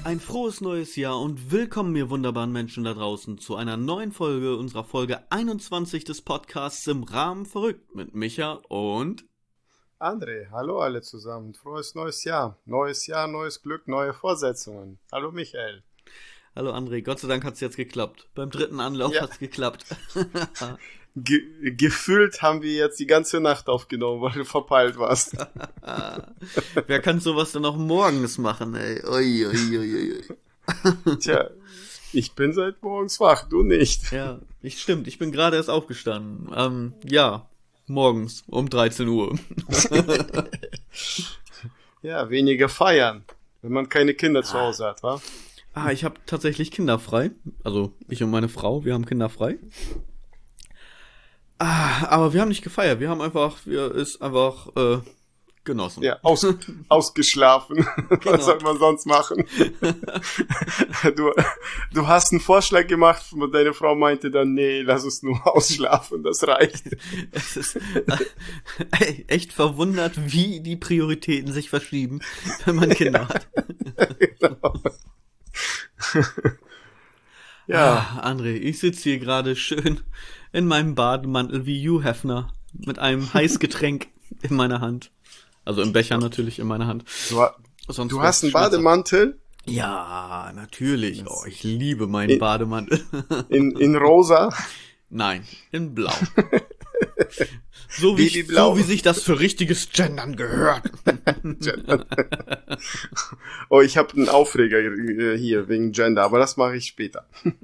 Ein frohes neues Jahr und willkommen, ihr wunderbaren Menschen da draußen, zu einer neuen Folge unserer Folge 21 des Podcasts Im Rahmen verrückt mit Micha und André. Hallo alle zusammen, frohes neues Jahr. Neues Jahr, neues Glück, neue Vorsätze. Hallo Michael. Hallo André, Gott sei Dank hat es jetzt geklappt. Beim dritten Anlauf hat es geklappt. Gefühlt haben wir jetzt die ganze Nacht aufgenommen, weil du verpeilt warst. Wer kann sowas denn auch morgens machen, ey? Ui, ui, ui, ui. Tja, ich bin seit morgens wach, du nicht. Ja, stimmt, ich bin gerade erst aufgestanden. Morgens um 13 Uhr. Ja, weniger feiern, wenn man keine Kinder zu Hause hat, wa? Ich habe tatsächlich Kinder frei. Also ich und meine Frau, wir haben Kinder frei. Aber wir haben nicht gefeiert, wir haben einfach genossen. Ja, ausgeschlafen. Genau. Was soll man sonst machen? Du hast einen Vorschlag gemacht und deine Frau meinte dann, nee, lass uns nur ausschlafen, das reicht. Es ist echt verwundert, wie die Prioritäten sich verschieben, wenn man Kinder hat. Genau. Ja. André, ich sitze hier gerade schön in meinem Bademantel wie Hugh Hefner mit einem Heißgetränk in meiner Hand. Also im Becher natürlich in meiner Hand. Du hast einen Bademantel? Ja, natürlich. Oh, ich liebe meinen Bademantel. In rosa? Nein, in blau. So wie sich das für richtiges Gendern gehört. Oh, ich habe einen Aufreger hier wegen Gender, aber das mache ich später.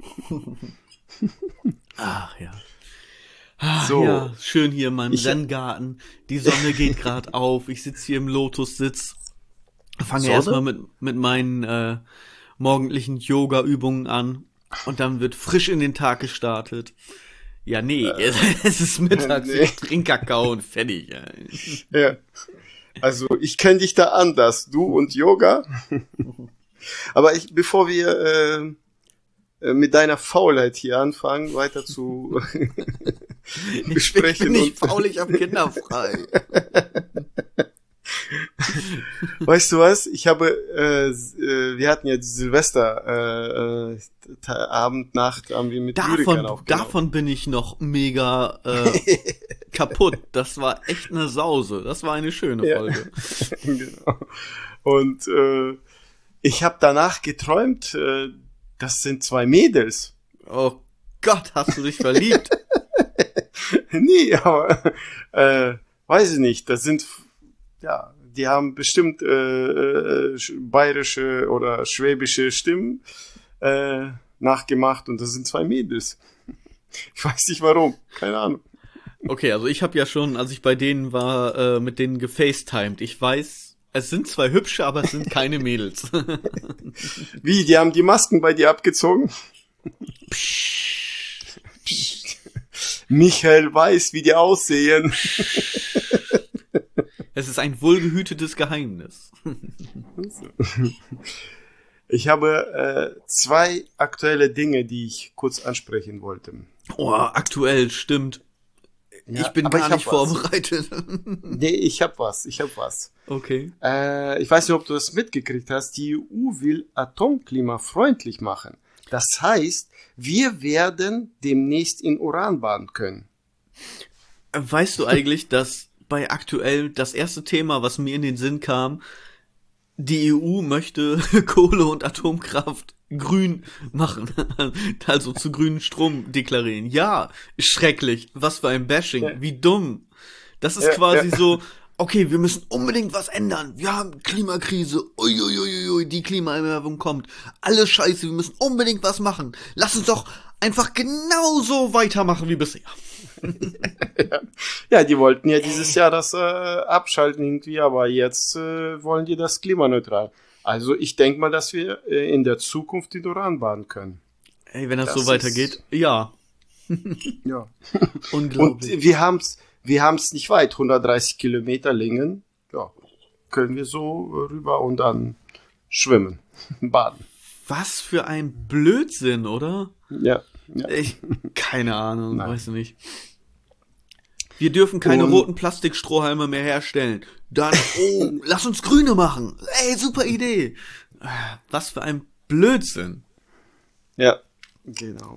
Ach ja. So. Ja, schön hier in meinem Zen-Garten. Die Sonne geht gerade auf. Ich sitze hier im Lotussitz. Fange erstmal mit meinen morgendlichen Yoga-Übungen an. Und dann wird frisch in den Tag gestartet. Ja, nee, es ist mittags. Nee. Ich trinke Kakao und fertig. Ja. Also, ich kenne dich da anders. Du und Yoga. Aber bevor wir mit deiner Faulheit hier anfangen, weiter zu besprechen. Ich bin nicht faul, ich hab Kinder frei. Weißt du was? Wir hatten ja Silvester Nacht haben wir mit Lyrikan aufgenommen. Davon bin ich noch mega kaputt. Das war echt eine Sause. Das war eine schöne Folge. Genau. Und ich habe danach geträumt, das sind 2 Mädels. Oh Gott, hast du dich verliebt? Nee, aber weiß ich nicht. Das sind, ja, die haben bestimmt bayerische oder schwäbische Stimmen nachgemacht und das sind 2 Mädels. Ich weiß nicht warum, keine Ahnung. Okay, also ich habe ja schon, als ich bei denen war, mit denen gefacetimed. Ich weiß, es sind 2 hübsche, aber es sind keine Mädels. Wie, die haben die Masken bei dir abgezogen? Psst. Psst. Michael weiß, wie die aussehen. Es ist ein wohlgehütetes Geheimnis. Ich habe 2 aktuelle Dinge, die ich kurz ansprechen wollte. Oh, aktuell, stimmt. Ja, ich bin gar nicht vorbereitet. Nee, ich hab was. Okay. Ich weiß nicht, ob du das mitgekriegt hast. Die EU will atomklimafreundlich machen. Das heißt, wir werden demnächst in Uran baden können. Weißt du eigentlich, dass bei aktuell das erste Thema, was mir in den Sinn kam, die EU möchte Kohle- und Atomkraft grün machen, also zu grünen Strom deklarieren. Ja, schrecklich. Was für ein Bashing. Wie dumm. Das ist quasi so, okay, wir müssen unbedingt was ändern. Wir haben Klimakrise. Uiuiuiui, die Klimaerwärmung kommt. Alles scheiße, wir müssen unbedingt was machen. Lass uns doch einfach genauso weitermachen wie bisher. Ja, die wollten ja dieses Jahr das abschalten irgendwie, aber jetzt wollen die das klimaneutral. Also ich denke mal, dass wir in der Zukunft in Uran baden können. Ey, wenn das so weitergeht, ja. Ja. Unglaublich. Und wir haben's nicht weit, 130 Kilometer Längen. Ja, können wir so rüber und dann schwimmen, baden. Was für ein Blödsinn, oder? Ja. Keine Ahnung, weiß nicht. Wir dürfen keine roten Plastikstrohhalme mehr herstellen. Dann, lass uns grüne machen. Ey, super Idee. Was für ein Blödsinn. Ja, genau.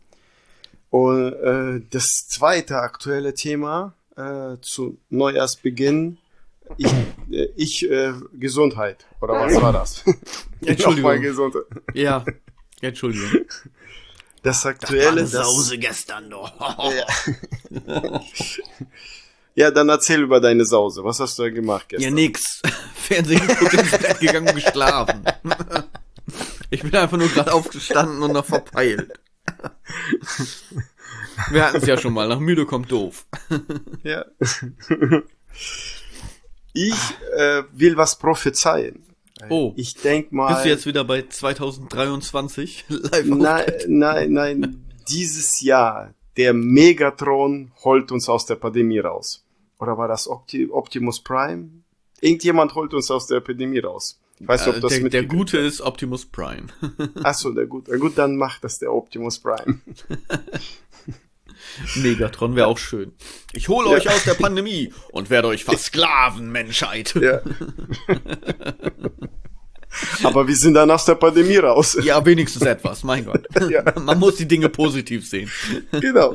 Und das zweite aktuelle Thema zu Neujahrsbeginn, Gesundheit. Oder was war das? Entschuldigung. Nochmal Gesundheit. Ja, Entschuldigung. Das aktuelle, das war eine Sause gestern doch. Ja. Ja, dann erzähl über deine Sause. Was hast du da gemacht gestern? Ja, nix. Fernsehen geguckt, ins Bett gegangen und geschlafen. Ich bin einfach nur gerade aufgestanden und noch verpeilt. Wir hatten es ja schon mal. Nach müde kommt doof. Ja. Ich will was prophezeien. Oh. Ich denk mal. Bist du jetzt wieder bei 2023 live? Nein. Dieses Jahr, der Megatron holt uns aus der Pandemie raus. Oder war das Optimus Prime? Irgendjemand holt uns aus der Epidemie raus. Ich weiß nicht, ob das der Gute ist Optimus Prime. Achso, der Gute. Na gut, dann macht das der Optimus Prime. Megatron wäre auch schön. Ich hole euch aus der Pandemie und werde euch versklaven, Menschheit. Ja. Aber wir sind dann aus der Pandemie raus. Ja, wenigstens etwas, mein Gott. Ja. Man muss die Dinge positiv sehen. Genau.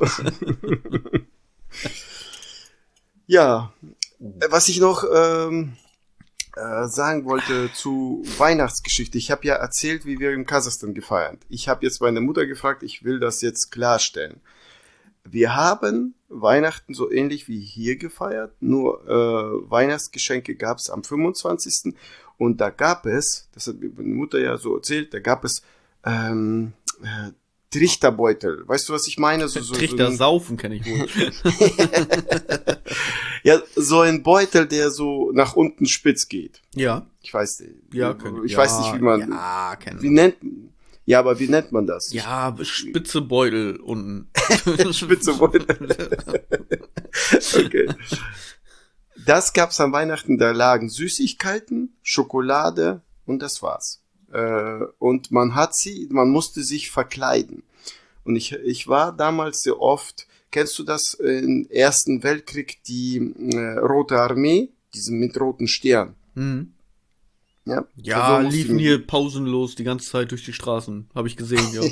Ja, was ich noch sagen wollte zu Weihnachtsgeschichte. Ich habe ja erzählt, wie wir in Kasachstan gefeiert. Ich habe jetzt meine Mutter gefragt, ich will das jetzt klarstellen. Wir haben Weihnachten so ähnlich wie hier gefeiert, nur Weihnachtsgeschenke gab es am 25. Und da gab es, das hat mir meine Mutter ja so erzählt, da gab es Trichterbeutel. Weißt du, was ich meine? Trichter saufen kenne ich wohl. Ja, so ein Beutel, der so nach unten spitz geht. Ja. Ich weiß nicht. Ja, ich weiß nicht, wie man. Ja, kennen. Aber wie nennt man das? Ja, spitze Beutel unten. Spitze Beutel. Okay. Das gab's an Weihnachten, da lagen Süßigkeiten, Schokolade und das war's. Und man musste sich verkleiden. Und ich war damals sehr oft, kennst du das, im Ersten Weltkrieg, die Rote Armee, diese mit roten Stern? Mhm. Ja, ja, so liefen hier pausenlos die ganze Zeit durch die Straßen, habe ich gesehen, ja.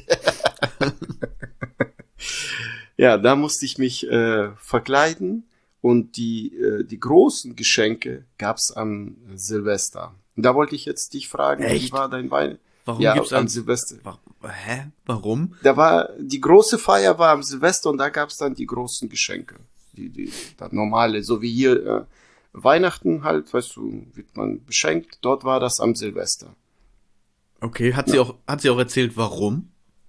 Ja, da musste ich mich verkleiden und die großen Geschenke gab's am Silvester. Und da wollte ich jetzt dich fragen, Echt? Wie war dein Weihnachten? Warum ja, gibt's am Silvester? Hä? Warum? Die große Feier war am Silvester und da gab's dann die großen Geschenke. Das normale, so wie hier Weihnachten halt, weißt du, wird man beschenkt. Dort war das am Silvester. Okay, hat sie auch erzählt, warum?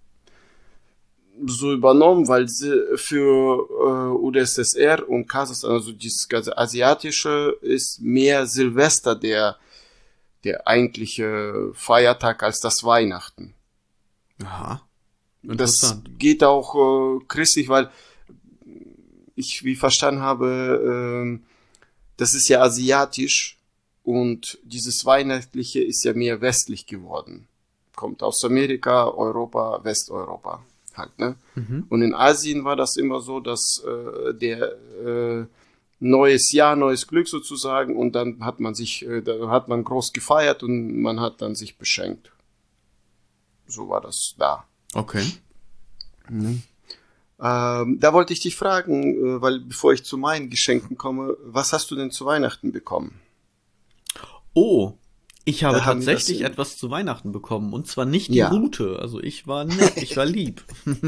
So übernommen, weil sie für UdSSR und Kasachstan, also dieses ganze Asiatische, ist mehr Silvester der eigentliche Feiertag als das Weihnachten. Aha. Das geht auch christlich, weil ich wie verstanden habe, das ist ja asiatisch und dieses Weihnachtliche ist ja mehr westlich geworden. Kommt aus Amerika, Europa, Westeuropa halt, ne? Mhm. Und in Asien war das immer so, dass der neues Jahr, neues Glück sozusagen und dann hat man groß gefeiert und man hat dann sich beschenkt. So war das da. Okay. Mhm. Da wollte ich dich fragen, weil bevor ich zu meinen Geschenken komme, was hast du denn zu Weihnachten bekommen? Oh, ich habe tatsächlich etwas zu Weihnachten bekommen und zwar nicht die Route, also ich war nett, ich war lieb.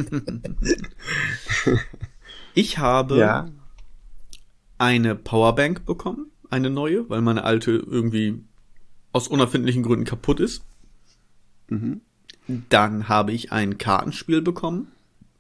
Ich habe eine Powerbank bekommen, eine neue, weil meine alte irgendwie aus unerfindlichen Gründen kaputt ist. Mhm. Dann habe ich ein Kartenspiel bekommen.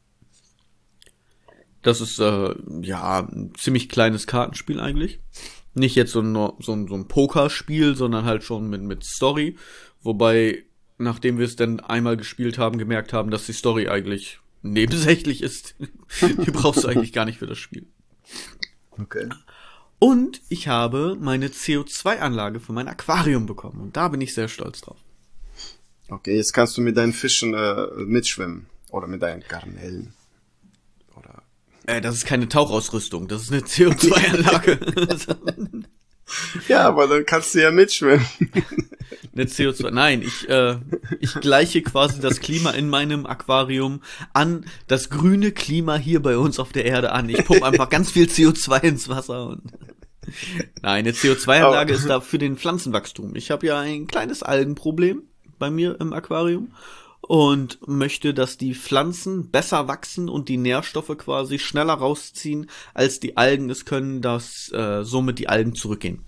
Das ist ein ziemlich kleines Kartenspiel eigentlich. Nicht jetzt so ein Pokerspiel, sondern halt schon mit Story. Wobei, nachdem wir es dann einmal gespielt haben, gemerkt haben, dass die Story eigentlich nebensächlich ist. Die brauchst du eigentlich gar nicht für das Spiel. Okay. Und ich habe meine CO2-Anlage für mein Aquarium bekommen. Und da bin ich sehr stolz drauf. Okay, jetzt kannst du mit deinen Fischen mitschwimmen. Oder mit deinen Garnelen. Das ist keine Tauchausrüstung, das ist eine CO2-Anlage. Ja, aber dann kannst du ja mitschwimmen. Eine CO2. Nein, ich gleiche quasi das Klima in meinem Aquarium an das grüne Klima hier bei uns auf der Erde an. Ich pumpe einfach ganz viel CO2 ins Wasser und nein, eine CO2-Anlage ist da für den Pflanzenwachstum. Ich habe ja ein kleines Algenproblem bei mir im Aquarium und möchte, dass die Pflanzen besser wachsen und die Nährstoffe quasi schneller rausziehen, als die Algen es können, dass somit die Algen zurückgehen.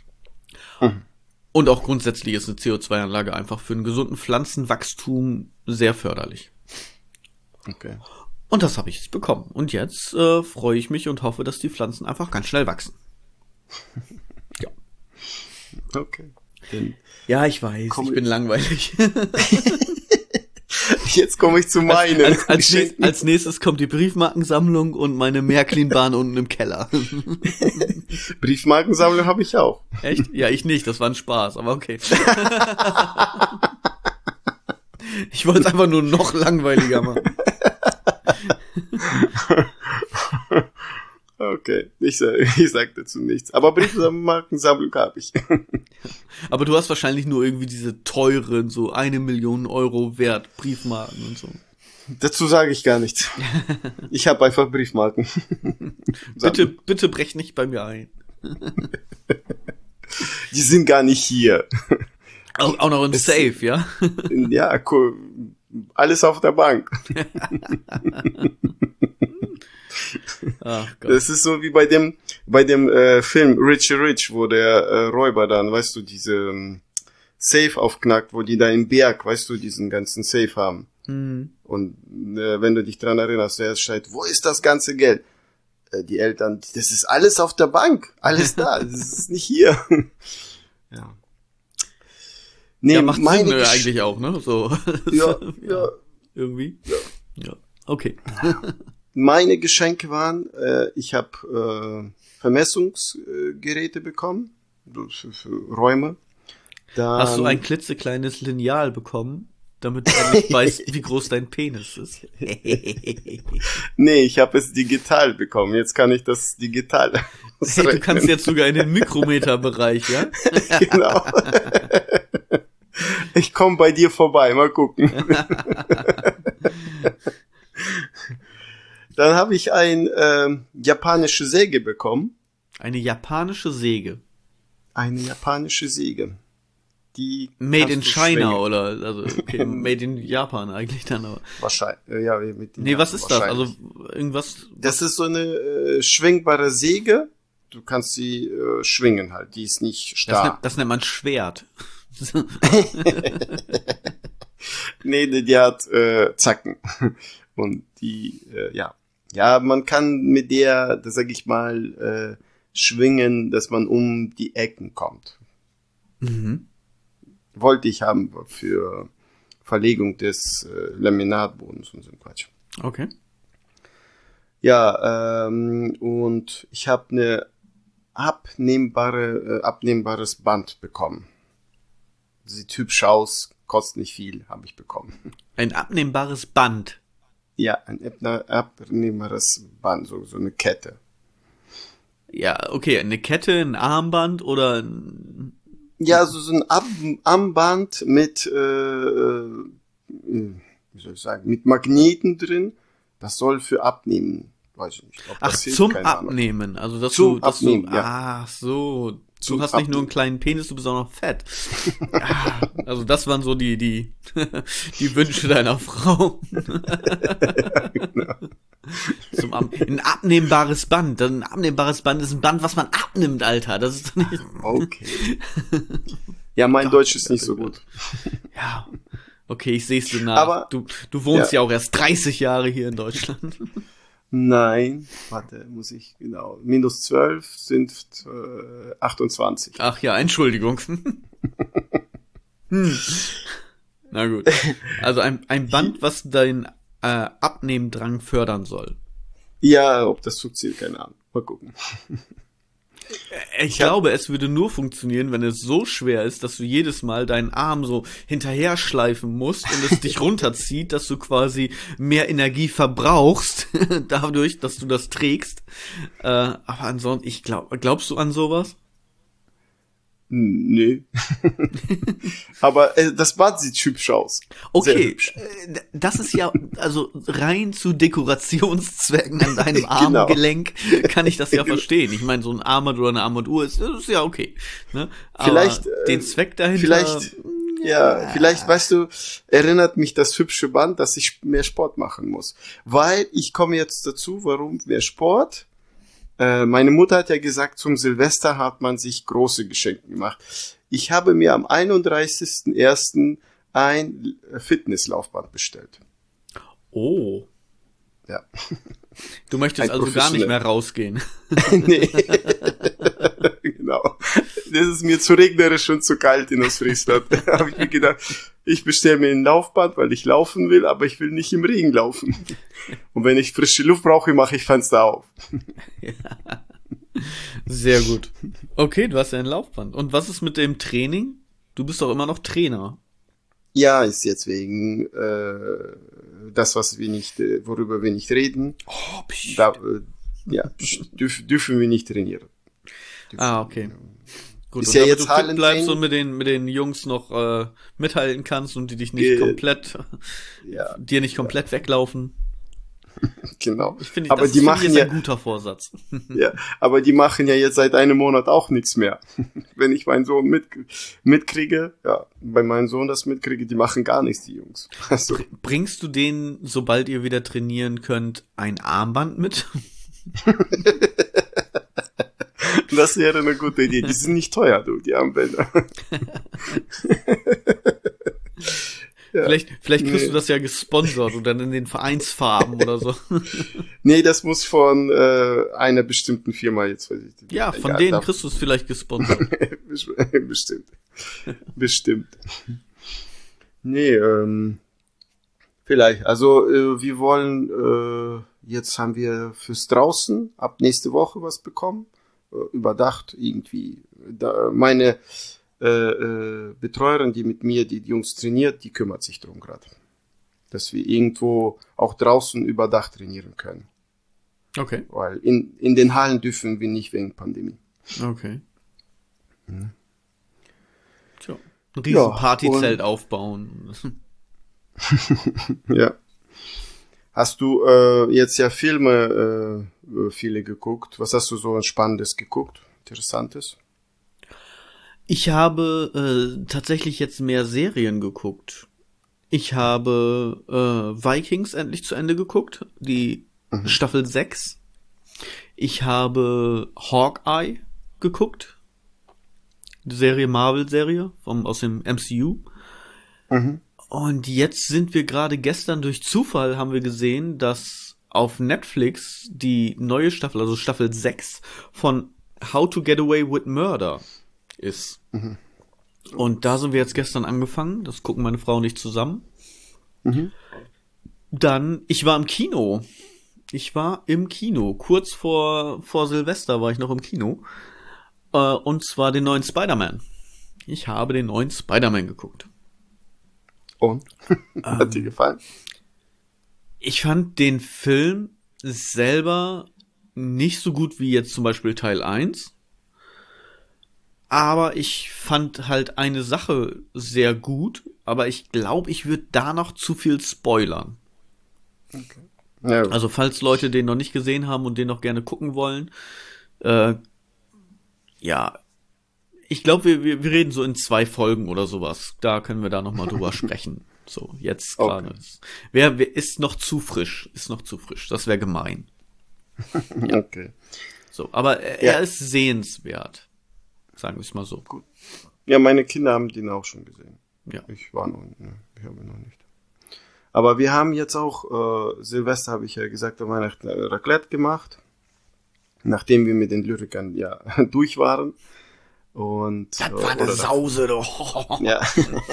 Und auch grundsätzlich ist eine CO2-Anlage einfach für einen gesunden Pflanzenwachstum sehr förderlich. Okay. Und das habe ich jetzt bekommen. Und jetzt freue ich mich und hoffe, dass die Pflanzen einfach ganz schnell wachsen. Ja. Okay. Dann ja, ich weiß, ich bin langweilig. jetzt komme ich zu meinen. Als nächstes kommt die Briefmarkensammlung und meine Märklin-Bahn unten im Keller. Briefmarkensammlung habe ich auch. Echt? Ja, ich nicht, das war ein Spaß, aber okay. Ich wollte es einfach nur noch langweiliger machen. Okay, ich sag dazu nichts. Aber Briefmarkensammlung habe ich. Aber du hast wahrscheinlich nur irgendwie diese teuren, so 1 Million Euro wert Briefmarken und so. Dazu sage ich gar nichts. Ich habe einfach Briefmarken. Bitte brech nicht bei mir ein. Die sind gar nicht hier. Auch noch im Safe, ja? Ja, cool. Alles auf der Bank. Ach Gott. Das ist so wie bei dem Film Richie Rich, wo der Räuber dann, weißt du, diese Safe aufknackt, wo die da im Berg, weißt du, diesen ganzen Safe haben. Mhm. Und wenn du dich dran erinnerst, der schreit, wo ist das ganze Geld? Die Eltern, das ist alles auf der Bank, alles da, das ist nicht hier. Ja. Nee, Ja, macht Sinn eigentlich auch, ne? So. Ja, ja. Irgendwie? Ja. Okay. Meine Geschenke waren, ich habe Vermessungsgeräte bekommen für Räume. Dann, hast du ein klitzekleines Lineal bekommen, damit du nicht weißt, wie groß dein Penis ist? Nee, ich habe es digital bekommen. Jetzt kann ich das digital Hey, du kannst jetzt sogar in den Mikrometerbereich, ja? Genau. Ich komme bei dir vorbei, mal gucken. Dann habe ich eine japanische Säge bekommen. Eine japanische Säge. Eine japanische Säge. Die Made in China oder also okay, made in Japan eigentlich dann aber. Wahrscheinlich. Ja, mit nee, was ist das? Also irgendwas. Das ist so eine schwingbare Säge. Du kannst sie schwingen halt. Die ist nicht starr. Das nennt man Schwert. Nee, die hat Zacken. Und die, ja, man kann mit der, das sag ich mal, schwingen, dass man um die Ecken kommt. Mhm. Wollte ich haben für Verlegung des Laminatbodens und so ein Quatsch. Okay. Ja, und ich habe eine abnehmbares Band bekommen. Sieht hübsch aus, kostet nicht viel, habe ich bekommen. Ein abnehmbares Band. Ja, ein abnehmbares Band, so eine Kette. Ja, okay, eine Kette, ein Armband oder Ja, so ein Armband mit, wie soll ich sagen, mit Magneten drin. Das soll für Abnehmen, weiß ich nicht. Ich glaub, ach, das hilft, zum keine Ahnung. Abnehmen. Also, dass Zum du, Abnehmen, ja. ach so. Du Zum hast nicht nur einen Abnehmen. kleinen Penis, du bist auch noch fett. Also, das waren so die Wünsche deiner Frau. Genau. Ein abnehmbares Band. Ein abnehmbares Band ist ein Band, was man abnimmt, Alter. Das ist doch nicht. Okay. Ja, mein Deutsch ist nicht so gut. Ja. Okay, ich sehe es dir nach. Aber- du wohnst ja ja. auch erst 30 Jahre hier in Deutschland. Nein, warte, muss ich, genau. -12 sind 28. Ach ja, Entschuldigung. Na gut. Also ein Band, was dein Abnehmdrang fördern soll. Ja, ob das funktioniert, keine Ahnung. Mal gucken. Ich glaube, es würde nur funktionieren, wenn es so schwer ist, dass du jedes Mal deinen Arm so hinterher schleifen musst und es dich runterzieht, dass du quasi mehr Energie verbrauchst, dadurch, dass du das trägst. Aber ansonsten, glaubst du an sowas? Nee. Aber das Bad sieht hübsch aus. Sehr Okay, hübsch. das ist ja, also rein zu Dekorationszwecken an deinem Genau. Armgelenk kann ich das ja verstehen. Ich meine, so ein Armband oder eine Armbanduhr ist, das ist ja okay. Ne? Aber Vielleicht, den Zweck dahinter. Vielleicht, vielleicht, weißt du, erinnert mich das hübsche Band, dass ich mehr Sport machen muss. Weil ich komme jetzt dazu, warum mehr Sport? Meine Mutter hat ja gesagt, zum Silvester hat man sich große Geschenke gemacht. Ich habe mir am 31.01. ein Fitnesslaufband bestellt. Oh. Ja. Du möchtest Ein also gar nicht professionell. mehr rausgehen. Nee. Genau. Das ist mir zu regnerisch und zu kalt in Ostfriesland. Da habe ich mir gedacht, ich bestelle mir ein Laufband, weil ich laufen will, aber ich will nicht im Regen laufen. Und wenn ich frische Luft brauche, mache ich Fenster auf. Sehr gut. Okay, du hast ja ein Laufband. Und was ist mit dem Training? Du bist doch immer noch Trainer. Ja, ist jetzt wegen das, was wir nicht, worüber wir nicht reden. Oh, psch. Da, dürfen wir nicht trainieren. Okay. Gut, Ist und ja damit jetzt du fit Hallentraining. bleibst und mit den Jungs noch mithalten kannst und die dich nicht komplett, Ja, dir nicht komplett weglaufen. genau. Ich finde, Aber das die finde ich machen ist ja, ein guter Vorsatz. ja, aber die machen ja jetzt seit einem Monat auch nichts mehr. Wenn ich meinen Sohn mitkriege, ja, bei meinem Sohn das mitkriege, die machen gar nichts, die Jungs. Also, Bringst du denen, sobald ihr wieder trainieren könnt, ein Armband mit? das wäre eine gute Idee. Die sind nicht teuer, du, die Armbänder. Ja. Vielleicht kriegst du das ja gesponsert und dann in den Vereinsfarben oder so. Nee, das muss von einer bestimmten Firma, jetzt weiß ich nicht. Ja, von Egal, denen kriegst du es vielleicht gesponsert. Bestimmt. Bestimmt. Nee, vielleicht. Also wir wollen, jetzt haben wir fürs Draußen ab nächste Woche was bekommen. Überdacht irgendwie. Meine Betreuerin, die mit mir die Jungs trainiert, die kümmert sich drum gerade. Dass wir irgendwo auch draußen überdacht trainieren können. Okay. Weil in den Hallen dürfen wir nicht wegen Pandemie. Okay. Mhm. Tja. Ein riesen Ja, Partyzelt aufbauen. Ja. Hast du jetzt ja Filme viele geguckt? Was hast du so Spannendes geguckt? Interessantes? Ich habe tatsächlich jetzt mehr Serien geguckt. Ich habe Vikings endlich zu Ende geguckt, die Staffel 6. Ich habe Hawkeye geguckt, die Serie, Marvel-Serie aus dem MCU. Mhm. Und jetzt sind wir gerade gestern durch Zufall haben wir gesehen, dass auf Netflix die neue Staffel, also Staffel 6 von How to Get Away with Murder ist. Mhm. Und da sind wir jetzt gestern angefangen. Das gucken meine Frau und ich zusammen. Mhm. Dann, ich war im Kino. Kurz vor Silvester war ich noch im Kino. Und zwar den neuen Spider-Man. Ich habe den neuen Spider-Man geguckt. Und? Hat dir gefallen? Ich fand den Film selber nicht so gut wie jetzt zum Beispiel Teil 1. Aber ich fand halt eine Sache sehr gut. Aber ich glaube, ich würde da noch zu viel spoilern. Okay. Ja, Also falls Leute den noch nicht gesehen haben und den noch gerne gucken wollen, ja, ich glaube, wir reden so in 2 Folgen oder sowas. Da können wir da noch mal drüber sprechen. So, jetzt gerade. Okay. Wer ist noch zu frisch? Das wäre gemein. Okay. So, aber er ist sehenswert. Sagen wir es mal so. Gut. Ja, meine Kinder haben den auch schon gesehen. Ja. Ich habe noch nicht. Aber wir haben jetzt auch, Silvester habe ich ja gesagt, an Weihnachten Raclette gemacht. Nachdem wir mit den Lyrikern ja durch waren. Und, Das war eine Sause, doch. Ja.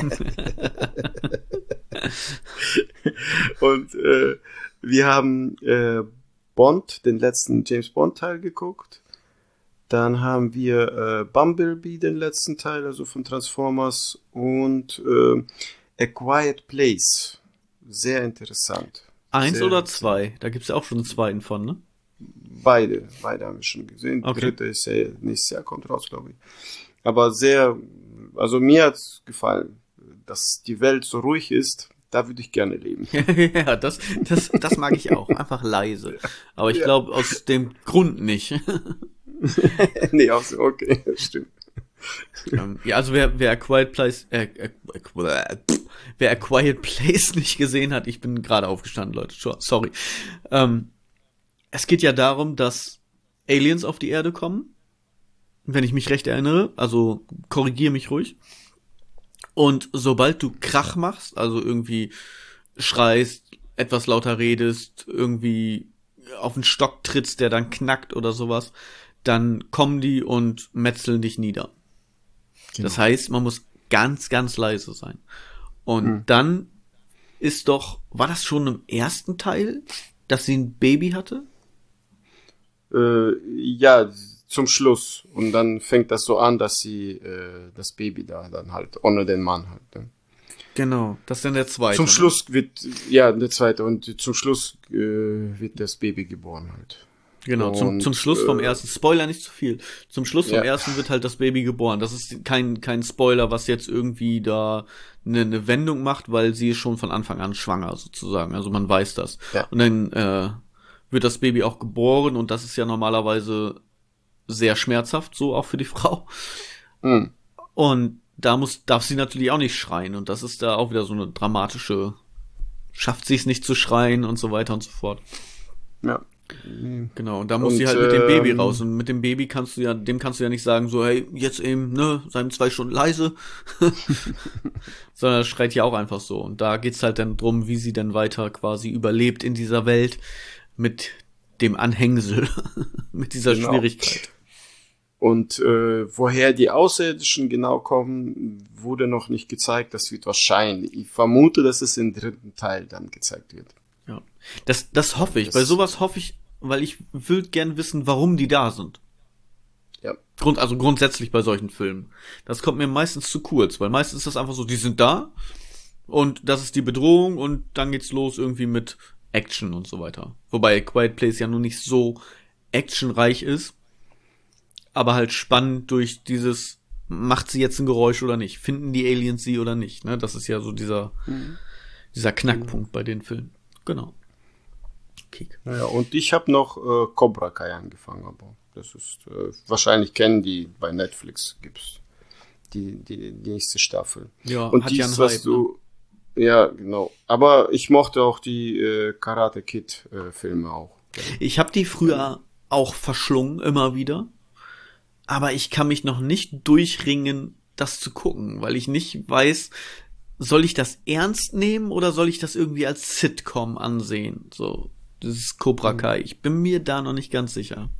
Und wir haben Bond, den letzten James Bond Teil geguckt. Dann haben wir Bumblebee, den letzten Teil, also von Transformers. Und A Quiet Place. Sehr interessant. 1 Sehr oder 2? Da gibt's ja auch schon einen zweiten von, ne? Beide haben wir schon gesehen. Okay. Dritte ist ja nächstes Jahr, kommt raus, glaube ich. Aber also mir hat's gefallen, dass die Welt so ruhig ist. Da würde ich gerne leben. Ja, das mag ich auch. Einfach leise. Aber ich glaube, aus dem Grund nicht. Nee, auch so, okay, stimmt. Ja, also wer A Quiet Place, wer A Quiet Place nicht gesehen hat, ich bin gerade aufgestanden, Leute, sorry. Es geht ja darum, dass Aliens auf die Erde kommen, wenn ich mich recht erinnere, also korrigiere mich ruhig. Und sobald du Krach machst, also irgendwie schreist, etwas lauter redest, irgendwie auf den Stock trittst, der dann knackt oder sowas, dann kommen die und metzeln dich nieder. Genau. Das heißt, man muss ganz, ganz leise sein. Und dann war das schon im ersten Teil, dass sie ein Baby hatte? Ja, zum Schluss. Und dann fängt das so an, dass sie das Baby da dann halt, ohne den Mann halt. Ne? Genau, das ist dann der zweite. Zum Schluss der zweite. Und zum Schluss wird das Baby geboren halt. Genau, zum Schluss vom ersten. Spoiler nicht zu viel. Zum Schluss vom ersten wird halt das Baby geboren. Das ist kein Spoiler, was jetzt irgendwie da eine Wendung macht, weil sie ist schon von Anfang an schwanger sozusagen. Also man weiß das. Ja. Und dann wird das Baby auch geboren und das ist ja normalerweise sehr schmerzhaft, so auch für die Frau. Mhm. Und darf sie natürlich auch nicht schreien. Und das ist da auch wieder so eine dramatische, schafft sie es nicht zu schreien und so weiter und so fort. Ja. Genau, und da muss sie halt mit dem Baby raus. Und mit dem Baby kannst du ja nicht sagen, so, hey, jetzt eben, ne, seien 2 Stunden leise. Sondern das schreit ja auch einfach so. Und da geht's halt dann drum, wie sie dann weiter quasi überlebt in dieser Welt mit dem Anhängsel, mit dieser Schwierigkeit. Und woher die Außerirdischen genau kommen, wurde noch nicht gezeigt. Das wird wahrscheinlich. Ich vermute, dass es im 3. Teil dann gezeigt wird. Ja, das hoffe ich. Bei sowas hoffe ich, weil ich will gern wissen, warum die da sind. Ja. Also grundsätzlich bei solchen Filmen. Das kommt mir meistens zu kurz, weil meistens ist das einfach so, die sind da und das ist die Bedrohung und dann geht's los irgendwie mit Action und so weiter. Wobei Quiet Place ja nun nicht so actionreich ist, aber halt spannend durch dieses, macht sie jetzt ein Geräusch oder nicht? Finden die Aliens sie oder nicht? Ne? Das ist ja so dieser Knackpunkt bei den Filmen. Genau. Kick. Ja, und ich habe noch Cobra Kai angefangen, aber das ist wahrscheinlich kennen die bei Netflix gibt's die nächste Staffel. Ja, und hat dies, ja einen was Hype, du ja genau. Aber ich mochte auch die Karate Kid Filme auch. Ich habe die früher auch verschlungen immer wieder, aber ich kann mich noch nicht durchringen, das zu gucken, weil ich nicht weiß, soll ich das ernst nehmen oder soll ich das irgendwie als Sitcom ansehen? So, das ist Cobra Kai. Ich bin mir da noch nicht ganz sicher.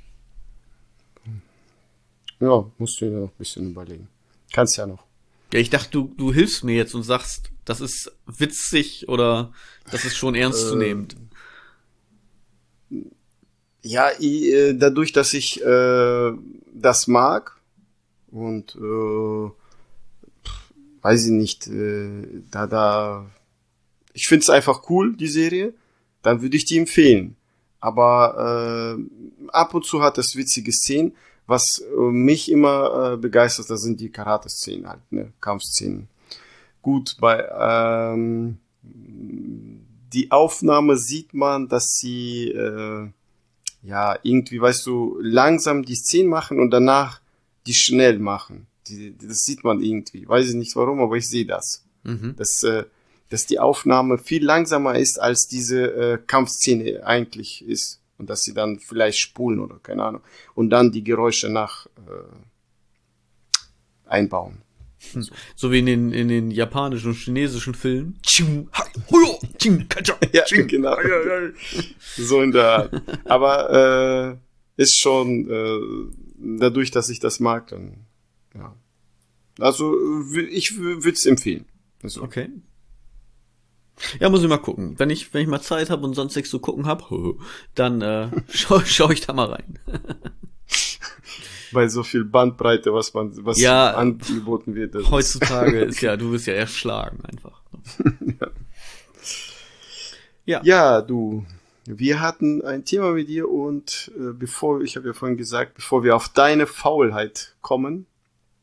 Ja, musst du dir noch ein bisschen überlegen. Kannst ja noch. Ja, ich dachte, du hilfst mir jetzt und sagst, das ist witzig oder das ist schon ernstzunehmend. Ja, dadurch, dass ich das mag und weiß ich nicht, ich find's einfach cool, die Serie, dann würde ich die empfehlen. Aber ab und zu hat es witzige Szenen. Was mich immer begeistert, das sind die Karate-Szenen halt, ne, Kampfszenen. Gut, bei die Aufnahme sieht man, dass sie ja irgendwie, weißt du, langsam die Szenen machen und danach die schnell machen. Das sieht man irgendwie. Weiß ich nicht warum, aber ich sehe das. Mhm. Dass die Aufnahme viel langsamer ist, als diese Kampfszene eigentlich ist. Und dass sie dann vielleicht spulen oder keine Ahnung. Und dann die Geräusche einbauen. So wie in den japanischen und chinesischen Filmen. Ja, genau. So in der Art. Aber ist schon dadurch, dass ich das mag, dann ja. Also ich würde es empfehlen. Also. Okay. Ja, muss ich mal gucken. Wenn ich mal Zeit habe und sonst nichts zu gucken habe, dann schau ich da mal rein. Bei so viel Bandbreite, was ja, angeboten wird. Heutzutage ist ja, du wirst ja erschlagen einfach. Ja, du. Wir hatten ein Thema mit dir und ich habe ja vorhin gesagt, bevor wir auf deine Faulheit kommen,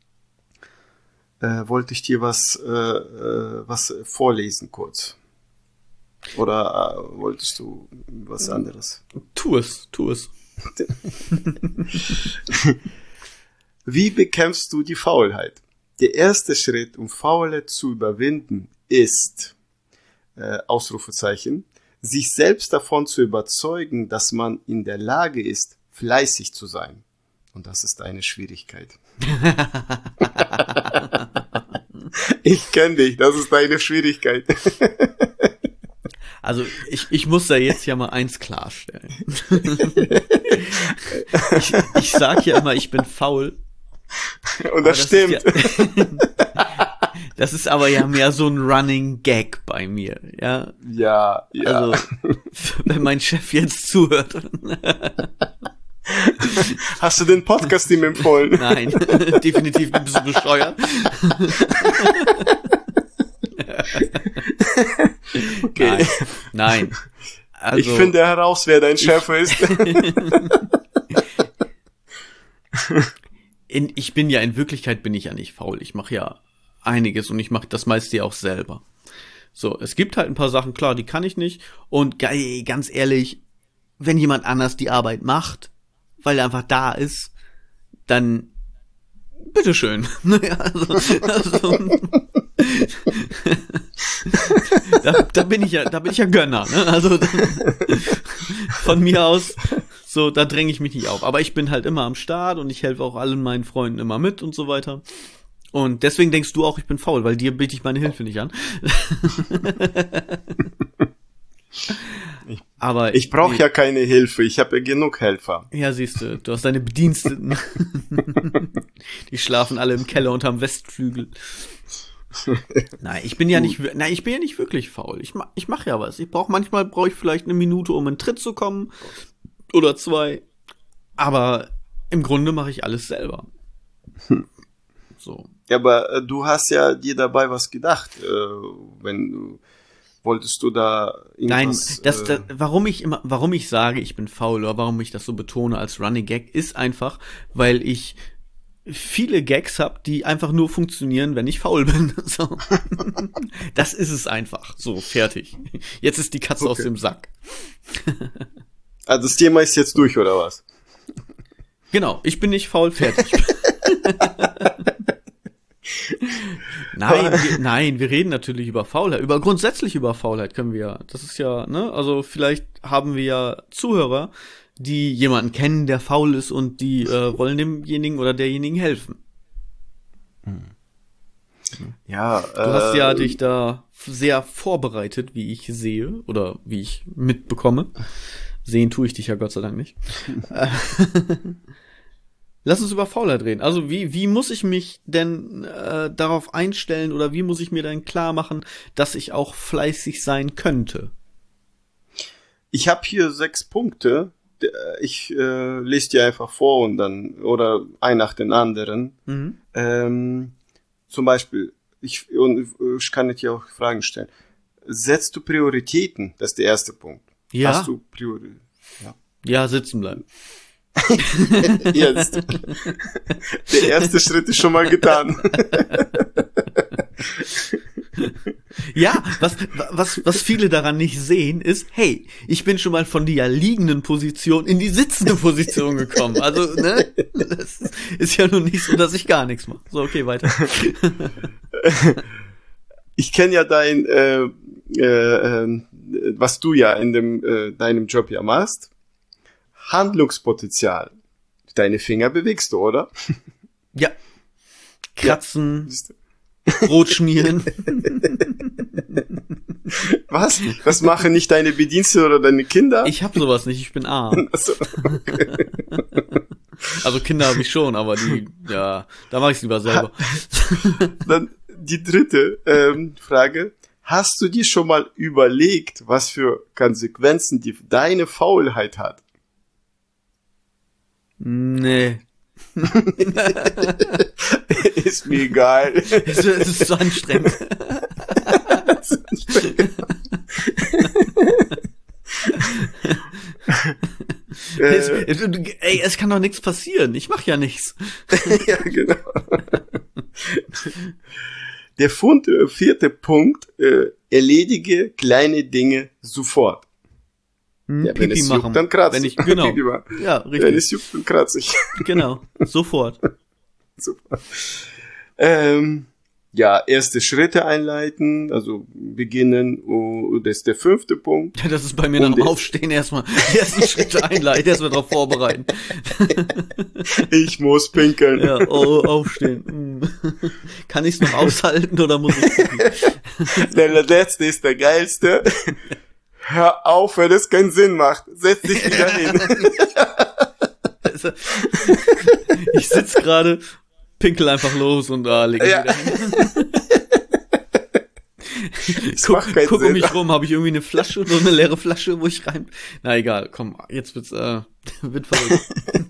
wollte ich dir was vorlesen kurz. Oder wolltest du was anderes? Tu es. Wie bekämpfst du die Faulheit? Der erste Schritt, um Faulheit zu überwinden, ist, Ausrufezeichen, sich selbst davon zu überzeugen, dass man in der Lage ist, fleißig zu sein. Und das ist eine Schwierigkeit. Ich kenne dich, das ist eine Schwierigkeit. Also ich muss da jetzt ja mal eins klarstellen. Ich sag ja immer, ich bin faul. Und das stimmt. Das ist aber ja mehr so ein Running Gag bei mir, ja. Ja. Also, wenn mein Chef jetzt zuhört. Hast du den Podcast ihm empfohlen? Nein, definitiv ein bisschen bescheuert. Okay. Nein. Also, ich finde heraus, wer dein Chef ist. In Wirklichkeit bin ich ja nicht faul. Ich mache ja einiges und ich mache das meiste ja auch selber. So, es gibt halt ein paar Sachen, klar, die kann ich nicht. Und ganz ehrlich, wenn jemand anders die Arbeit macht, weil er einfach da ist, dann bitteschön. Da bin ich ja Gönner, ne? Also von mir aus, so, da dränge ich mich nicht auf. Aber ich bin halt immer am Start und ich helfe auch allen meinen Freunden immer mit und so weiter. Und deswegen denkst du auch, ich bin faul, weil dir biete ich meine Hilfe nicht an. Aber ich brauche ja keine Hilfe, ich habe ja genug Helfer. Ja, siehst du hast deine Bediensteten. Die schlafen alle im Keller unterm Westflügel. Nein, ich bin ja nicht wirklich faul. Ich mache ja was. Manchmal brauche ich vielleicht eine Minute, um in den Tritt zu kommen. Oder 2. Aber im Grunde mache ich alles selber. So. Ja, aber du hast ja dir dabei was gedacht, wolltest du da irgendwas... Nein, warum ich sage, ich bin faul, oder warum ich das so betone als Running Gag, ist einfach, weil ich viele Gags habe, die einfach nur funktionieren, wenn ich faul bin. So. Das ist es einfach. So, fertig. Jetzt ist die Katze aus dem Sack. Also das Thema ist jetzt durch, oder was? Genau, ich bin nicht faul, fertig. Nein, wir reden natürlich über Faulheit. Grundsätzlich über Faulheit können wir. Das ist ja, ne? Also vielleicht haben wir ja Zuhörer, die jemanden kennen, der faul ist und die wollen demjenigen oder derjenigen helfen. Ja. Du hast ja dich da sehr vorbereitet, wie ich sehe oder wie ich mitbekomme. Sehen tue ich dich ja Gott sei Dank nicht. Lass uns über Faulheit reden. Also wie muss ich mich denn darauf einstellen oder wie muss ich mir denn klar machen, dass ich auch fleißig sein könnte? Ich habe hier 6 Punkte. Ich lese dir einfach vor und dann oder ein nach den anderen. Mhm. Zum Beispiel, ich kann dir auch Fragen stellen. Setzt du Prioritäten? Das ist der erste Punkt. Ja. Hast du Prioritäten? Ja, sitzen bleiben. Jetzt. Der erste Schritt ist schon mal getan. Ja, was viele daran nicht sehen, ist, hey, ich bin schon mal von der liegenden Position in die sitzende Position gekommen. Also, ne, das ist ja nun nicht so, dass ich gar nichts mache. So, okay, weiter. Ich kenne ja was du ja in deinem Job ja machst. Handlungspotenzial. Deine Finger bewegst du, oder? Ja. Kratzen, ja. Brot schmieren. Was? Das machen nicht deine Bediensteten oder deine Kinder? Ich hab sowas nicht, ich bin arm. Also, okay. Also Kinder habe ich schon, aber da mache ich lieber selber. Dann die dritte Frage. Hast du dir schon mal überlegt, was für Konsequenzen deine Faulheit hat? Nee. Ist mir egal. Es ist so anstrengend. Ey, es kann doch nichts passieren. Ich mache ja nichts. Ja, genau. Der vierte Punkt, erledige kleine Dinge sofort. Ja, wenn es juckt, dann kratze ich. Genau. Ja, richtig. Wenn es juckt, dann kratze ich. Genau, sofort. Super. Ja, erste Schritte einleiten, also beginnen, das ist der 5. Punkt. Ja, das ist bei mir nach dem Aufstehen erstmal die ersten Schritte einleiten, erstmal darauf vorbereiten. Ich muss pinkeln. Ja, aufstehen. Kann ich's noch aushalten oder muss ich? Der letzte ist der geilste. Hör auf, wenn es keinen Sinn macht. Setz dich wieder hin. Also, ich sitz gerade, pinkel einfach los und leg mich wieder hin. Guck um mich rum, habe ich irgendwie eine Flasche, so eine leere Flasche, wo ich rein... Na egal, komm, jetzt wird verrückt.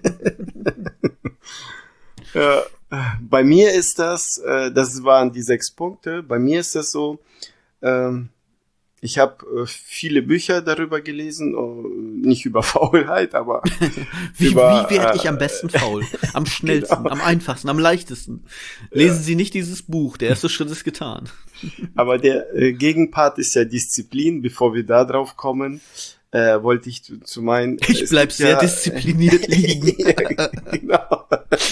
Ja, bei mir ist das waren die 6 Punkte, bei mir ist das so, ich habe viele Bücher darüber gelesen, nicht über Faulheit, aber wie werde ich am besten faul? Am schnellsten, genau. Am einfachsten, am leichtesten. Lesen Sie nicht dieses Buch, der erste Schritt ist getan. Aber der Gegenpart ist ja Disziplin. Bevor wir da drauf kommen, wollte ich zu meinen... Ich bleib sehr diszipliniert liegen. Ja, genau.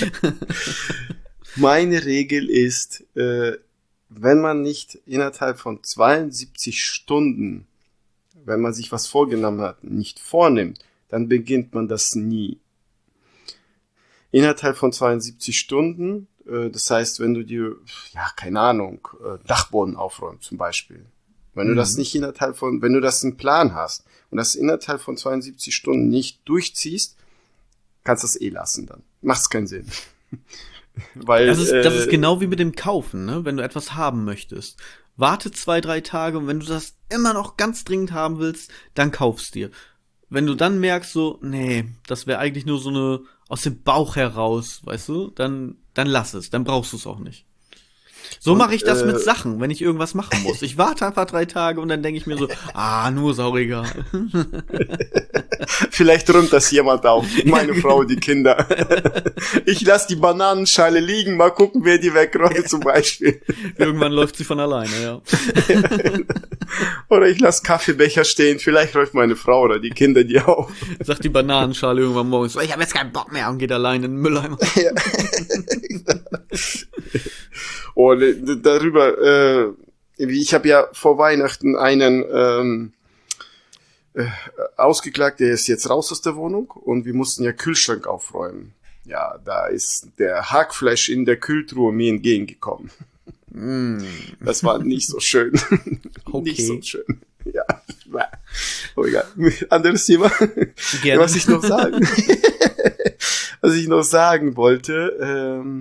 Meine Regel ist... wenn man nicht innerhalb von 72 Stunden, wenn man sich was vorgenommen hat, nicht vornimmt, dann beginnt man das nie. Innerhalb von 72 Stunden, das heißt, wenn du dir, ja, keine Ahnung, Dachboden aufräumst zum Beispiel. Wenn du das nicht wenn du das einen Plan hast und das innerhalb von 72 Stunden nicht durchziehst, kannst du das lassen dann. Macht's keinen Sinn. Weil, das ist genau wie mit dem Kaufen, ne? Wenn du etwas haben möchtest. Warte 2-3 Tage und wenn du das immer noch ganz dringend haben willst, dann kaufst dir. Wenn du dann merkst so, nee, das wäre eigentlich nur so eine aus dem Bauch heraus, weißt du, dann lass es, dann brauchst du es auch nicht. So mache ich das mit Sachen, wenn ich irgendwas machen muss. Ich warte einfach 3 Tage und dann denke ich mir so, nur sauregal. Vielleicht räumt das jemand auf. Meine Frau, die Kinder. Ich lasse die Bananenschale liegen, mal gucken, wer die wegräumt zum Beispiel. Irgendwann läuft sie von alleine, ja. Oder ich lasse Kaffeebecher stehen, vielleicht räumt meine Frau oder die Kinder die auf. Sagt die Bananenschale irgendwann morgens, ich habe jetzt keinen Bock mehr und geht allein in den Mülleimer. Ja. Und darüber, ich habe ja vor Weihnachten einen ausgeklagt, der ist jetzt raus aus der Wohnung und wir mussten ja Kühlschrank aufräumen. Ja, da ist der Hackfleisch in der Kühltruhe mir entgegengekommen. Das war nicht so schön. Okay. Nicht so schön. Ja, oh, egal. Anderes Thema. Gerne. Was ich noch sagen wollte,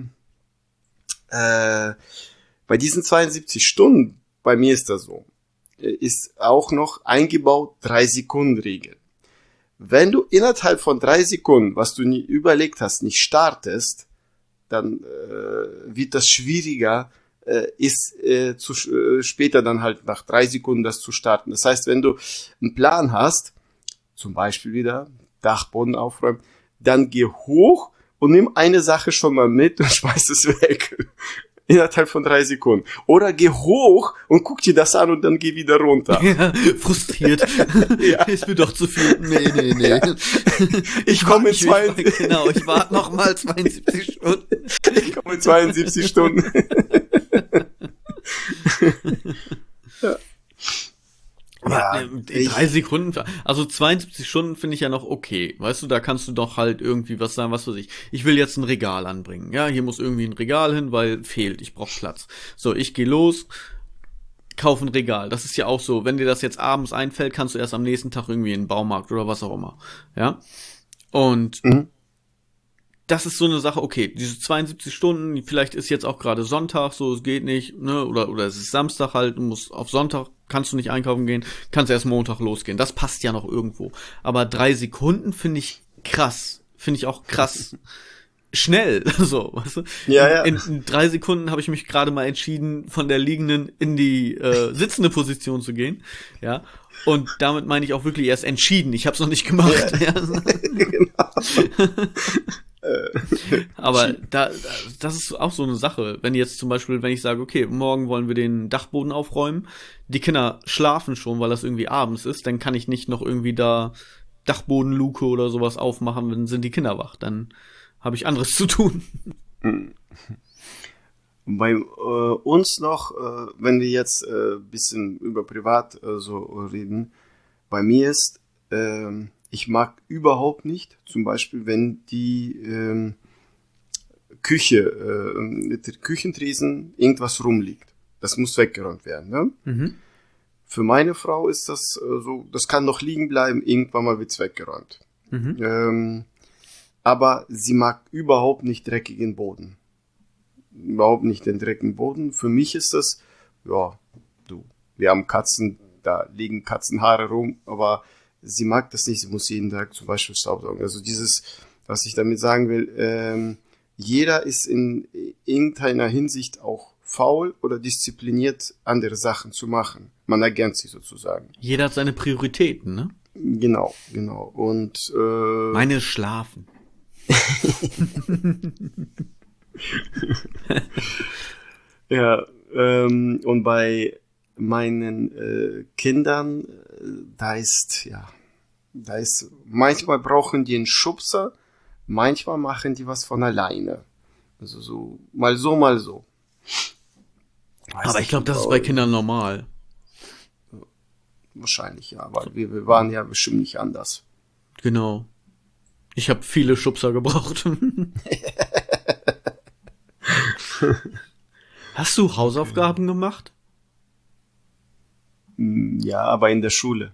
bei diesen 72 Stunden, bei mir ist das so, ist auch noch eingebaut 3-Sekunden-Regel. Wenn du innerhalb von 3 Sekunden, was du nie überlegt hast, nicht startest, dann wird das schwieriger, später dann halt nach 3 Sekunden das zu starten. Das heißt, wenn du einen Plan hast, zum Beispiel wieder Dachboden aufräumen, dann geh hoch und nimm eine Sache schon mal mit und schmeiß es weg. Innerhalb von 3 Sekunden. Oder geh hoch und guck dir das an und dann geh wieder runter. Ja, frustriert. Ja. Ist mir doch zu viel. Nee. Ja. Ich komme in 72 Genau, ich warte noch mal 72 Stunden. Ich komme in 72 Stunden. Ja. Aber 3 Sekunden, also 72 Stunden finde ich ja noch okay. Weißt du, da kannst du doch halt irgendwie was sagen, was weiß ich. Ich will jetzt ein Regal anbringen. Ja, hier muss irgendwie ein Regal hin, weil fehlt, ich brauche Platz. So, ich gehe los, kaufe ein Regal. Das ist ja auch so, wenn dir das jetzt abends einfällt, kannst du erst am nächsten Tag irgendwie in den Baumarkt oder was auch immer. Ja? Und das ist so eine Sache, okay, diese 72 Stunden, vielleicht ist jetzt auch gerade Sonntag, so, es geht nicht, ne, oder es ist Samstag halt, du musst auf Sonntag, kannst du nicht einkaufen gehen, kannst erst Montag losgehen, das passt ja noch irgendwo. Aber 3 Sekunden finde ich krass, finde ich auch krass schnell, so, weißt du? Ja. In 3 Sekunden habe ich mich gerade mal entschieden, von der liegenden in die sitzende Position zu gehen, ja. Und damit meine ich auch wirklich erst entschieden. Ich habe es noch nicht gemacht. Ja. Genau. Aber das ist auch so eine Sache. Wenn jetzt zum Beispiel, wenn ich sage, okay, morgen wollen wir den Dachboden aufräumen, die Kinder schlafen schon, weil das irgendwie abends ist, dann kann ich nicht noch irgendwie da Dachbodenluke oder sowas aufmachen, dann sind die Kinder wach. Dann habe ich anderes zu tun. Bei uns noch, wenn wir jetzt bisschen über privat so reden, bei mir ist, ich mag überhaupt nicht, zum Beispiel, wenn die Küche, mit der Küchentresen irgendwas rumliegt. Das muss weggeräumt werden. Ne? Mhm. Für meine Frau ist das so, das kann noch liegen bleiben, irgendwann mal wird's weggeräumt. Mhm. Aber sie mag überhaupt nicht dreckigen Boden. Überhaupt nicht den dreckigen Boden. Für mich ist das, ja, wir haben Katzen, da liegen Katzenhaare rum, aber sie mag das nicht, sie muss jeden Tag zum Beispiel staubsaugen. Also dieses, was ich damit sagen will, jeder ist in irgendeiner Hinsicht auch faul oder diszipliniert, andere Sachen zu machen. Man ergänzt sie sozusagen. Jeder hat seine Prioritäten, ne? Genau. Und meine ist Schlafen. Ja, und bei meinen Kindern, da ist, manchmal brauchen die einen Schubser, manchmal machen die was von alleine. Also so, mal so, mal so. Aber ich glaube, das ist bei Kindern normal. Wahrscheinlich, ja, weil wir waren ja bestimmt nicht anders. Genau. Ich habe viele Schubser gebraucht. Hast du Hausaufgaben gemacht? Ja, aber in der Schule.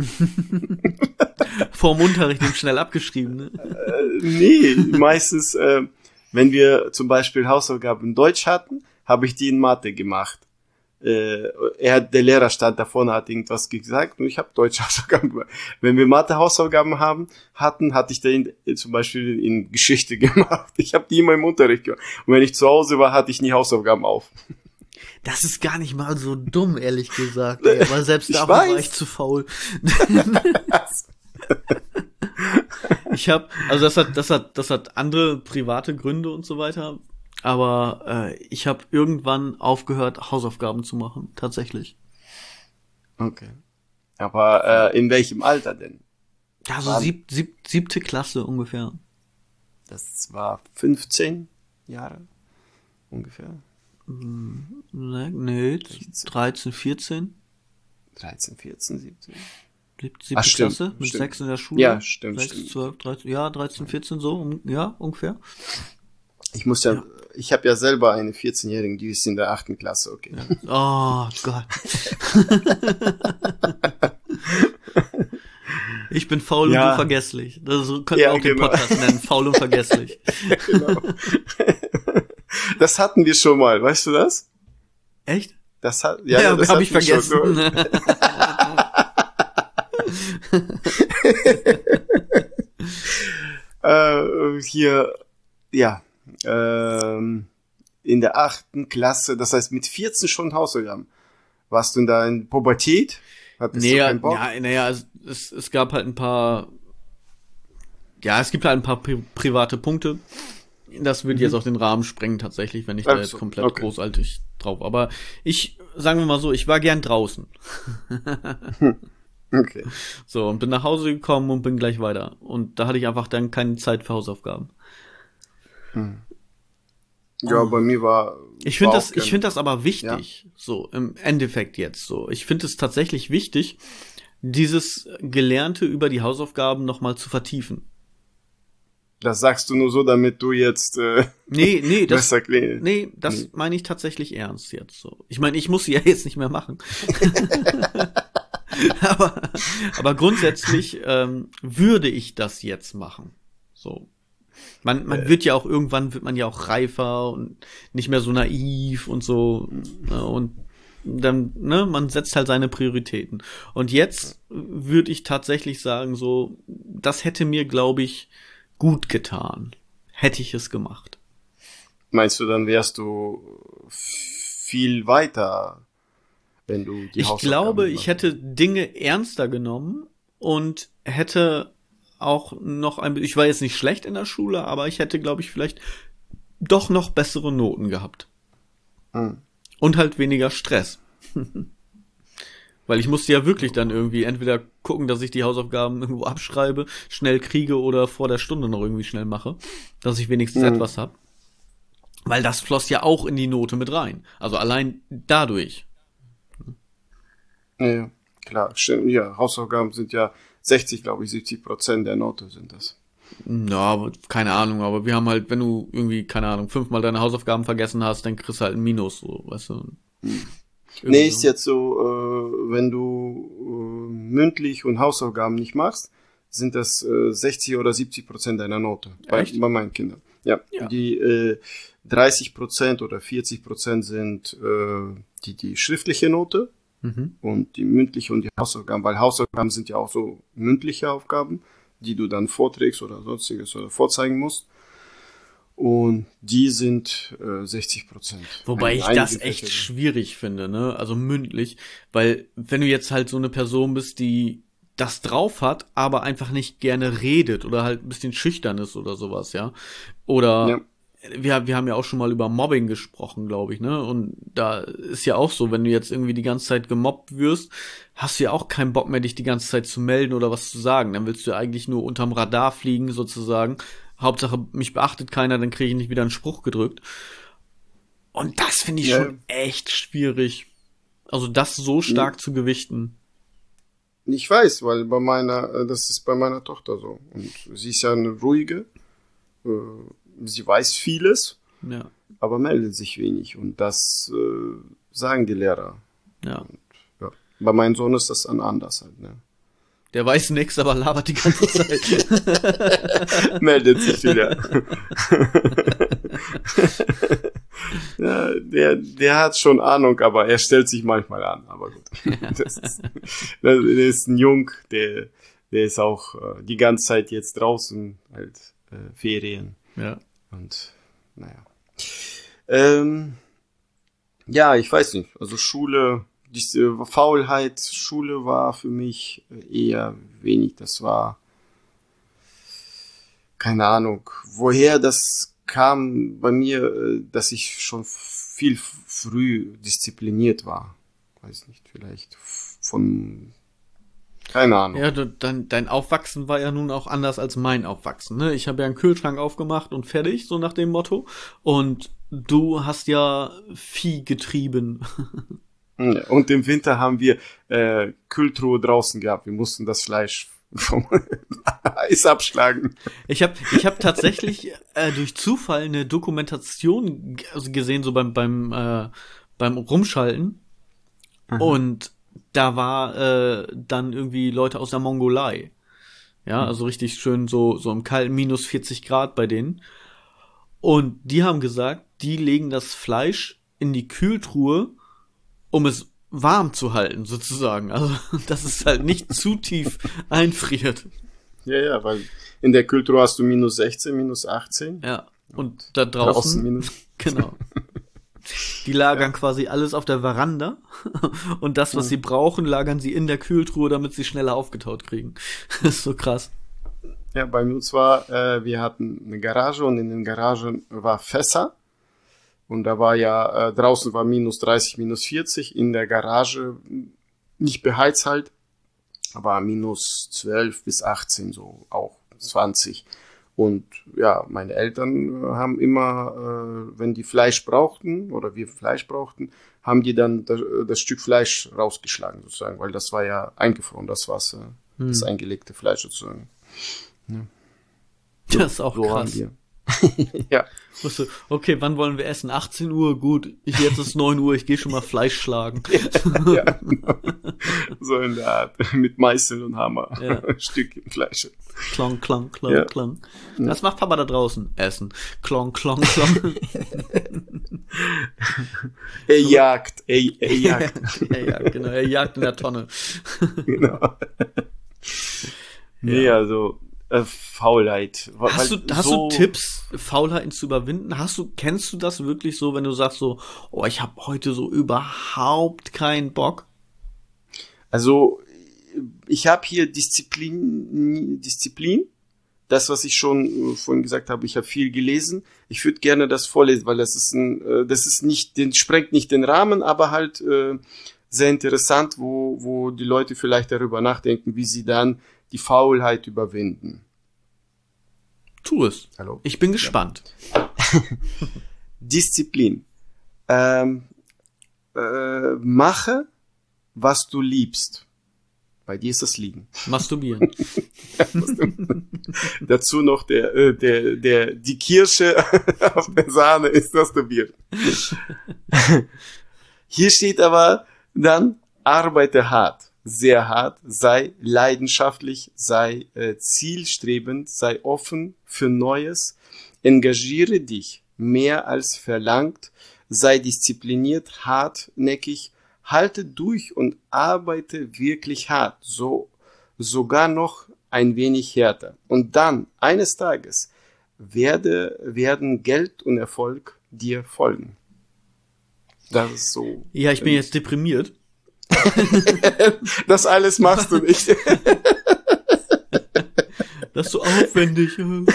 Vorm Unterricht eben schnell abgeschrieben, ne? Nee, meistens, wenn wir zum Beispiel Hausaufgaben in Deutsch hatten, habe ich die in Mathe gemacht. Der Lehrer stand da vorne, hat irgendwas gesagt und ich habe Deutsche Hausaufgaben gemacht. Wenn wir Mathe-Hausaufgaben hatten, hatte ich den zum Beispiel in Geschichte gemacht. Ich habe die immer im Unterricht gemacht. Und wenn ich zu Hause war, hatte ich nie Hausaufgaben auf. Das ist gar nicht mal so dumm, ehrlich gesagt. Ey. Aber selbst dafür war ich zu faul. Das hat andere private Gründe und so weiter. Aber ich habe irgendwann aufgehört, Hausaufgaben zu machen, tatsächlich. Okay. Aber in welchem Alter denn? Ja, so siebte Klasse ungefähr. Das war 15 Jahre ungefähr. Nee, 13, 14. 13, 14, 17. Siebte Klasse, mit 6 in der Schule. Ja, stimmt. 6, 12, 13, ja, 13, 14 so, ja, ungefähr. Ich habe ja selber eine 14-Jährige, die ist in der 8. Klasse, okay. Ja. Oh Gott. Ich bin faul und du vergesslich. So können wir auch den Podcast nennen, faul und vergesslich. Genau. Das hatten wir schon mal, weißt du das? Echt? Das habe ich vergessen. Hier, ja, in der 8. Klasse, das heißt mit 14 schon Hausaufgaben. Warst du da in Pubertät? Es gab halt ein paar, es gibt halt ein paar private Punkte. Das würde jetzt auch den Rahmen sprengen tatsächlich, wenn ich da jetzt komplett großartig drauf. Aber sagen wir mal so, ich war gern draußen. Okay. So, und bin nach Hause gekommen und bin gleich weiter. Und da hatte ich einfach dann keine Zeit für Hausaufgaben. Ja, bei mir war... Ich finde das aber wichtig, so im Endeffekt jetzt so. Ich finde es tatsächlich wichtig, dieses Gelernte über die Hausaufgaben nochmal zu vertiefen. Das sagst du nur so, damit du jetzt das meine ich tatsächlich ernst jetzt so. Ich meine, ich muss sie ja jetzt nicht mehr machen. aber grundsätzlich würde ich das jetzt machen. So. Man wird ja auch irgendwann reifer und nicht mehr so naiv und so, und dann, man setzt halt seine Prioritäten. Und jetzt würde ich tatsächlich sagen, so, das hätte mir, glaube ich, gut getan. Hätte ich es gemacht. Meinst du, dann wärst du viel weiter, wenn du die Hausaufgaben... Ich glaube, ich hätte Dinge ernster genommen und hätte auch noch ich war jetzt nicht schlecht in der Schule, aber ich hätte, glaube ich, vielleicht doch noch bessere Noten gehabt. Und halt weniger Stress. Weil ich musste ja wirklich dann irgendwie entweder gucken, dass ich die Hausaufgaben irgendwo abschreibe, schnell kriege oder vor der Stunde noch irgendwie schnell mache, dass ich wenigstens etwas habe. Weil das floss ja auch in die Note mit rein. Also allein dadurch. Ja, klar. Ja, Hausaufgaben sind ja 60, glaube ich, 70% der Note sind das. Ja, aber keine Ahnung, aber wir haben halt, wenn du irgendwie, keine Ahnung, 5-mal deine Hausaufgaben vergessen hast, dann kriegst du halt ein Minus, so, weißt du. Nee, ist jetzt so, wenn du mündlich und Hausaufgaben nicht machst, sind das 60 oder 70% deiner Note. Bei meinen Kindern. Ja. Die 30% oder 40% sind die schriftliche Note und die mündliche und die Hausaufgaben, weil Hausaufgaben sind ja auch so mündliche Aufgaben, die du dann vorträgst oder sonstiges oder vorzeigen musst. Und die sind 60%. Wobei ich das echt schwierig finde, ne? Also mündlich, weil wenn du jetzt halt so eine Person bist, die das drauf hat, aber einfach nicht gerne redet oder halt ein bisschen schüchtern ist oder sowas, ja? Oder wir haben ja auch schon mal über Mobbing gesprochen, glaube ich, ne? Und da ist ja auch so, wenn du jetzt irgendwie die ganze Zeit gemobbt wirst, hast du ja auch keinen Bock mehr, dich die ganze Zeit zu melden oder was zu sagen. Dann willst du ja eigentlich nur unterm Radar fliegen, sozusagen. Hauptsache, mich beachtet keiner, dann kriege ich nicht wieder einen Spruch gedrückt. Und das finde ich schon echt schwierig. Also das so stark zu gewichten. Ich weiß, weil das ist bei meiner Tochter so. Und sie ist ja eine ruhige, sie weiß vieles, aber meldet sich wenig. Und das sagen die Lehrer. Ja. Und, bei meinem Sohn ist das dann anders halt, ne? Der weiß nichts, aber labert die ganze Zeit. Meldet sich wieder. Ja, der hat schon Ahnung, aber er stellt sich manchmal an. Aber gut. Der ist ein Jung, der ist auch die ganze Zeit jetzt draußen, halt Ferien. Ja. Und naja. Ja, ich weiß nicht. Also Schule, diese Faulheit, Schule war für mich eher wenig. Das war, keine Ahnung, woher das kam bei mir, dass ich schon viel früh diszipliniert war. Weiß nicht, vielleicht von, keine Ahnung. Ja, dein Aufwachsen war ja nun auch anders als mein Aufwachsen, ne? Ich habe ja einen Kühlschrank aufgemacht und fertig, so nach dem Motto. Und du hast ja Vieh getrieben. Und im Winter haben wir Kühltruhe draußen gehabt. Wir mussten das Fleisch vom Eis abschlagen. Ich hab tatsächlich durch Zufall eine Dokumentation gesehen, so beim Rumschalten. Und da war dann irgendwie Leute aus der Mongolei. Ja, also richtig schön so im kalten minus 40 Grad bei denen. Und die haben gesagt, die legen das Fleisch in die Kühltruhe, um es warm zu halten, sozusagen. Also, dass es halt nicht zu tief einfriert. Ja, weil in der Kühltruhe hast du minus 16, minus 18. Ja, und da draußen minus. Genau. Die lagern quasi alles auf der Veranda und das, was sie brauchen, lagern sie in der Kühltruhe, damit sie schneller aufgetaut kriegen. Das ist so krass. Ja, bei uns war, wir hatten eine Garage und in den Garagen war Fässer. Und da war ja, draußen war minus 30, minus 40, in der Garage nicht beheizt halt, aber minus 12 bis 18, so auch 20. Und ja, meine Eltern haben immer, wenn die Fleisch brauchten oder wir Fleisch brauchten, haben die dann das Stück Fleisch rausgeschlagen sozusagen, weil das war ja eingefroren, das Wasser, das eingelegte Fleisch sozusagen. Ja. Das ist auch so krass. Ja. Okay, wann wollen wir essen? 18 Uhr, gut. Jetzt ist 9 Uhr, ich gehe schon mal Fleisch schlagen. Ja, genau. So in der Art. Mit Meißel und Hammer. Ja. Stückchen Fleisch. Klong, klong, klong, ja. Klong. Das macht Papa da draußen. Essen. Klong, klong, klong. Er jagt. Er jagt, genau. Er jagt in der Tonne. Genau. Nee, also Faulheit. Hast du Tipps, Faulheiten zu überwinden? Kennst du das wirklich so, wenn du sagst so, oh, ich habe heute so überhaupt keinen Bock? Also, ich habe hier Disziplin, das, was ich schon vorhin gesagt habe, ich habe viel gelesen. Ich würde gerne das vorlesen, weil das ist nicht, sprengt nicht den Rahmen, aber halt sehr interessant, wo die Leute vielleicht darüber nachdenken, wie sie dann die Faulheit überwinden. Tu es. Hallo. Ich bin gespannt. Ja. Disziplin. Mache, was du liebst. Bei dir ist das Liegen. Masturbieren. Dazu noch die Kirsche auf der Sahne ist Masturbieren. Hier steht aber dann, arbeite hart, sehr hart, sei leidenschaftlich, sei zielstrebend, sei offen für Neues, engagiere dich mehr als verlangt, sei diszipliniert, hartnäckig, halte durch und arbeite wirklich hart, sogar noch ein wenig härter. Und dann, eines Tages, werden Geld und Erfolg dir folgen. Das ist so. Ja, ich bin jetzt deprimiert. Das alles machst du nicht. Das ist so aufwendig.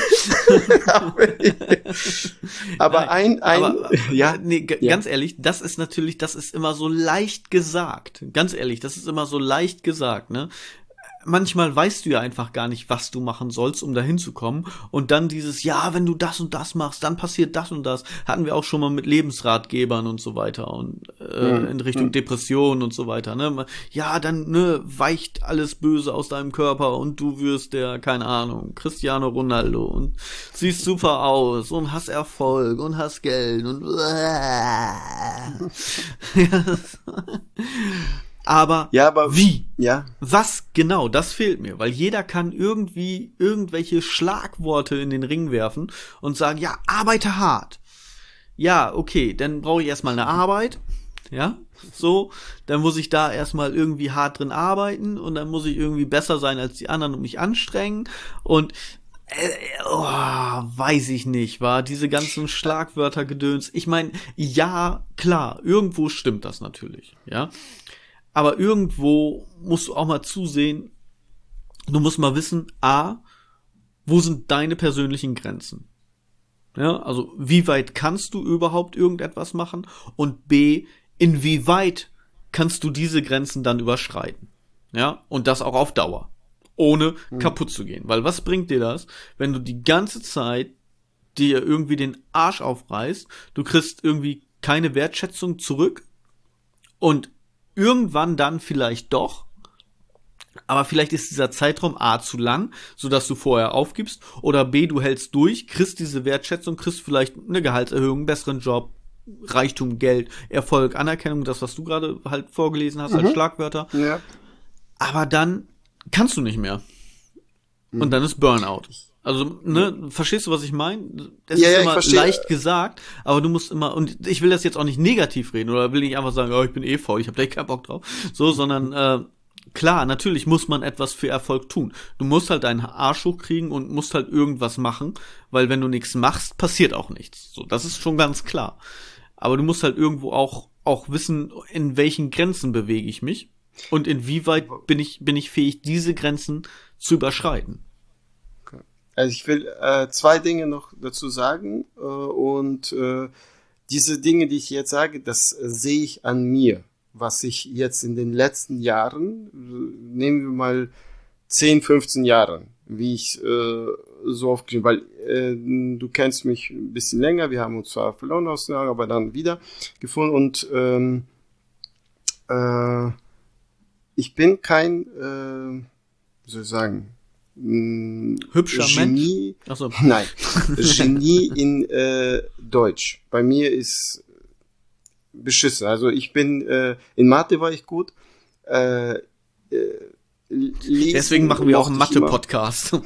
Aber ganz ehrlich, das ist immer so leicht gesagt. Ganz ehrlich, das ist immer so leicht gesagt, ne? Manchmal weißt du ja einfach gar nicht, was du machen sollst, um dahin zu kommen. Und dann dieses, ja, wenn du das und das machst, dann passiert das und das. Hatten wir auch schon mal mit Lebensratgebern und so weiter und in Richtung Depression und so weiter. Ne? Ja, dann weicht alles Böse aus deinem Körper und du wirst der, keine Ahnung, Cristiano Ronaldo und siehst super aus und hast Erfolg und hast Geld und Aber wie? Ja. Was genau? Das fehlt mir, weil jeder kann irgendwie irgendwelche Schlagworte in den Ring werfen und sagen, ja, arbeite hart. Ja, okay, dann brauche ich erstmal eine Arbeit, ja, so, dann muss ich da erstmal irgendwie hart drin arbeiten und dann muss ich irgendwie besser sein als die anderen und mich anstrengen und weiß ich nicht, diese ganzen Schlagwörter-Gedöns. Ich meine, ja, klar, irgendwo stimmt das natürlich, ja. Aber irgendwo musst du auch mal zusehen, du musst mal wissen, wo sind deine persönlichen Grenzen? Ja, also wie weit kannst du überhaupt irgendetwas machen? Und B, inwieweit kannst du diese Grenzen dann überschreiten? Ja, und das auch auf Dauer, ohne kaputt zu gehen. Weil was bringt dir das, wenn du die ganze Zeit dir irgendwie den Arsch aufreißt, du kriegst irgendwie keine Wertschätzung zurück und irgendwann dann vielleicht doch, aber vielleicht ist dieser Zeitraum A zu lang, sodass du vorher aufgibst, oder B, du hältst durch, kriegst diese Wertschätzung, kriegst vielleicht eine Gehaltserhöhung, einen besseren Job, Reichtum, Geld, Erfolg, Anerkennung, das, was du gerade halt vorgelesen hast als Schlagwörter. Ja. Aber dann kannst du nicht mehr. Und dann ist Burnout. Also, verstehst du, was ich meine? Das ist immer leicht gesagt, aber du musst immer, und ich will das jetzt auch nicht negativ reden, oder will nicht einfach sagen, ich bin faul, ich hab da keinen Bock drauf, so, sondern, klar, natürlich muss man etwas für Erfolg tun. Du musst halt deinen Arsch hochkriegen und musst halt irgendwas machen, weil wenn du nichts machst, passiert auch nichts. So, das ist schon ganz klar. Aber du musst halt irgendwo auch wissen, in welchen Grenzen bewege ich mich und inwieweit bin ich fähig, diese Grenzen zu überschreiten. Also ich will 2 Dinge noch dazu sagen und diese Dinge, die ich jetzt sage, das sehe ich an mir, was ich jetzt in den letzten Jahren, nehmen wir mal 10, 15 Jahren, wie ich so aufgeschrieben, weil du kennst mich ein bisschen länger, wir haben uns zwar verloren aus den Augen, aber dann wieder gefunden und ich bin kein, wie soll ich sagen, hübscher Genie, Mensch? Ach so. Nein, Genie in Deutsch. Bei mir ist beschissen. Also ich bin, in Mathe war ich gut. Deswegen machen wir auch einen Mathe-Podcast.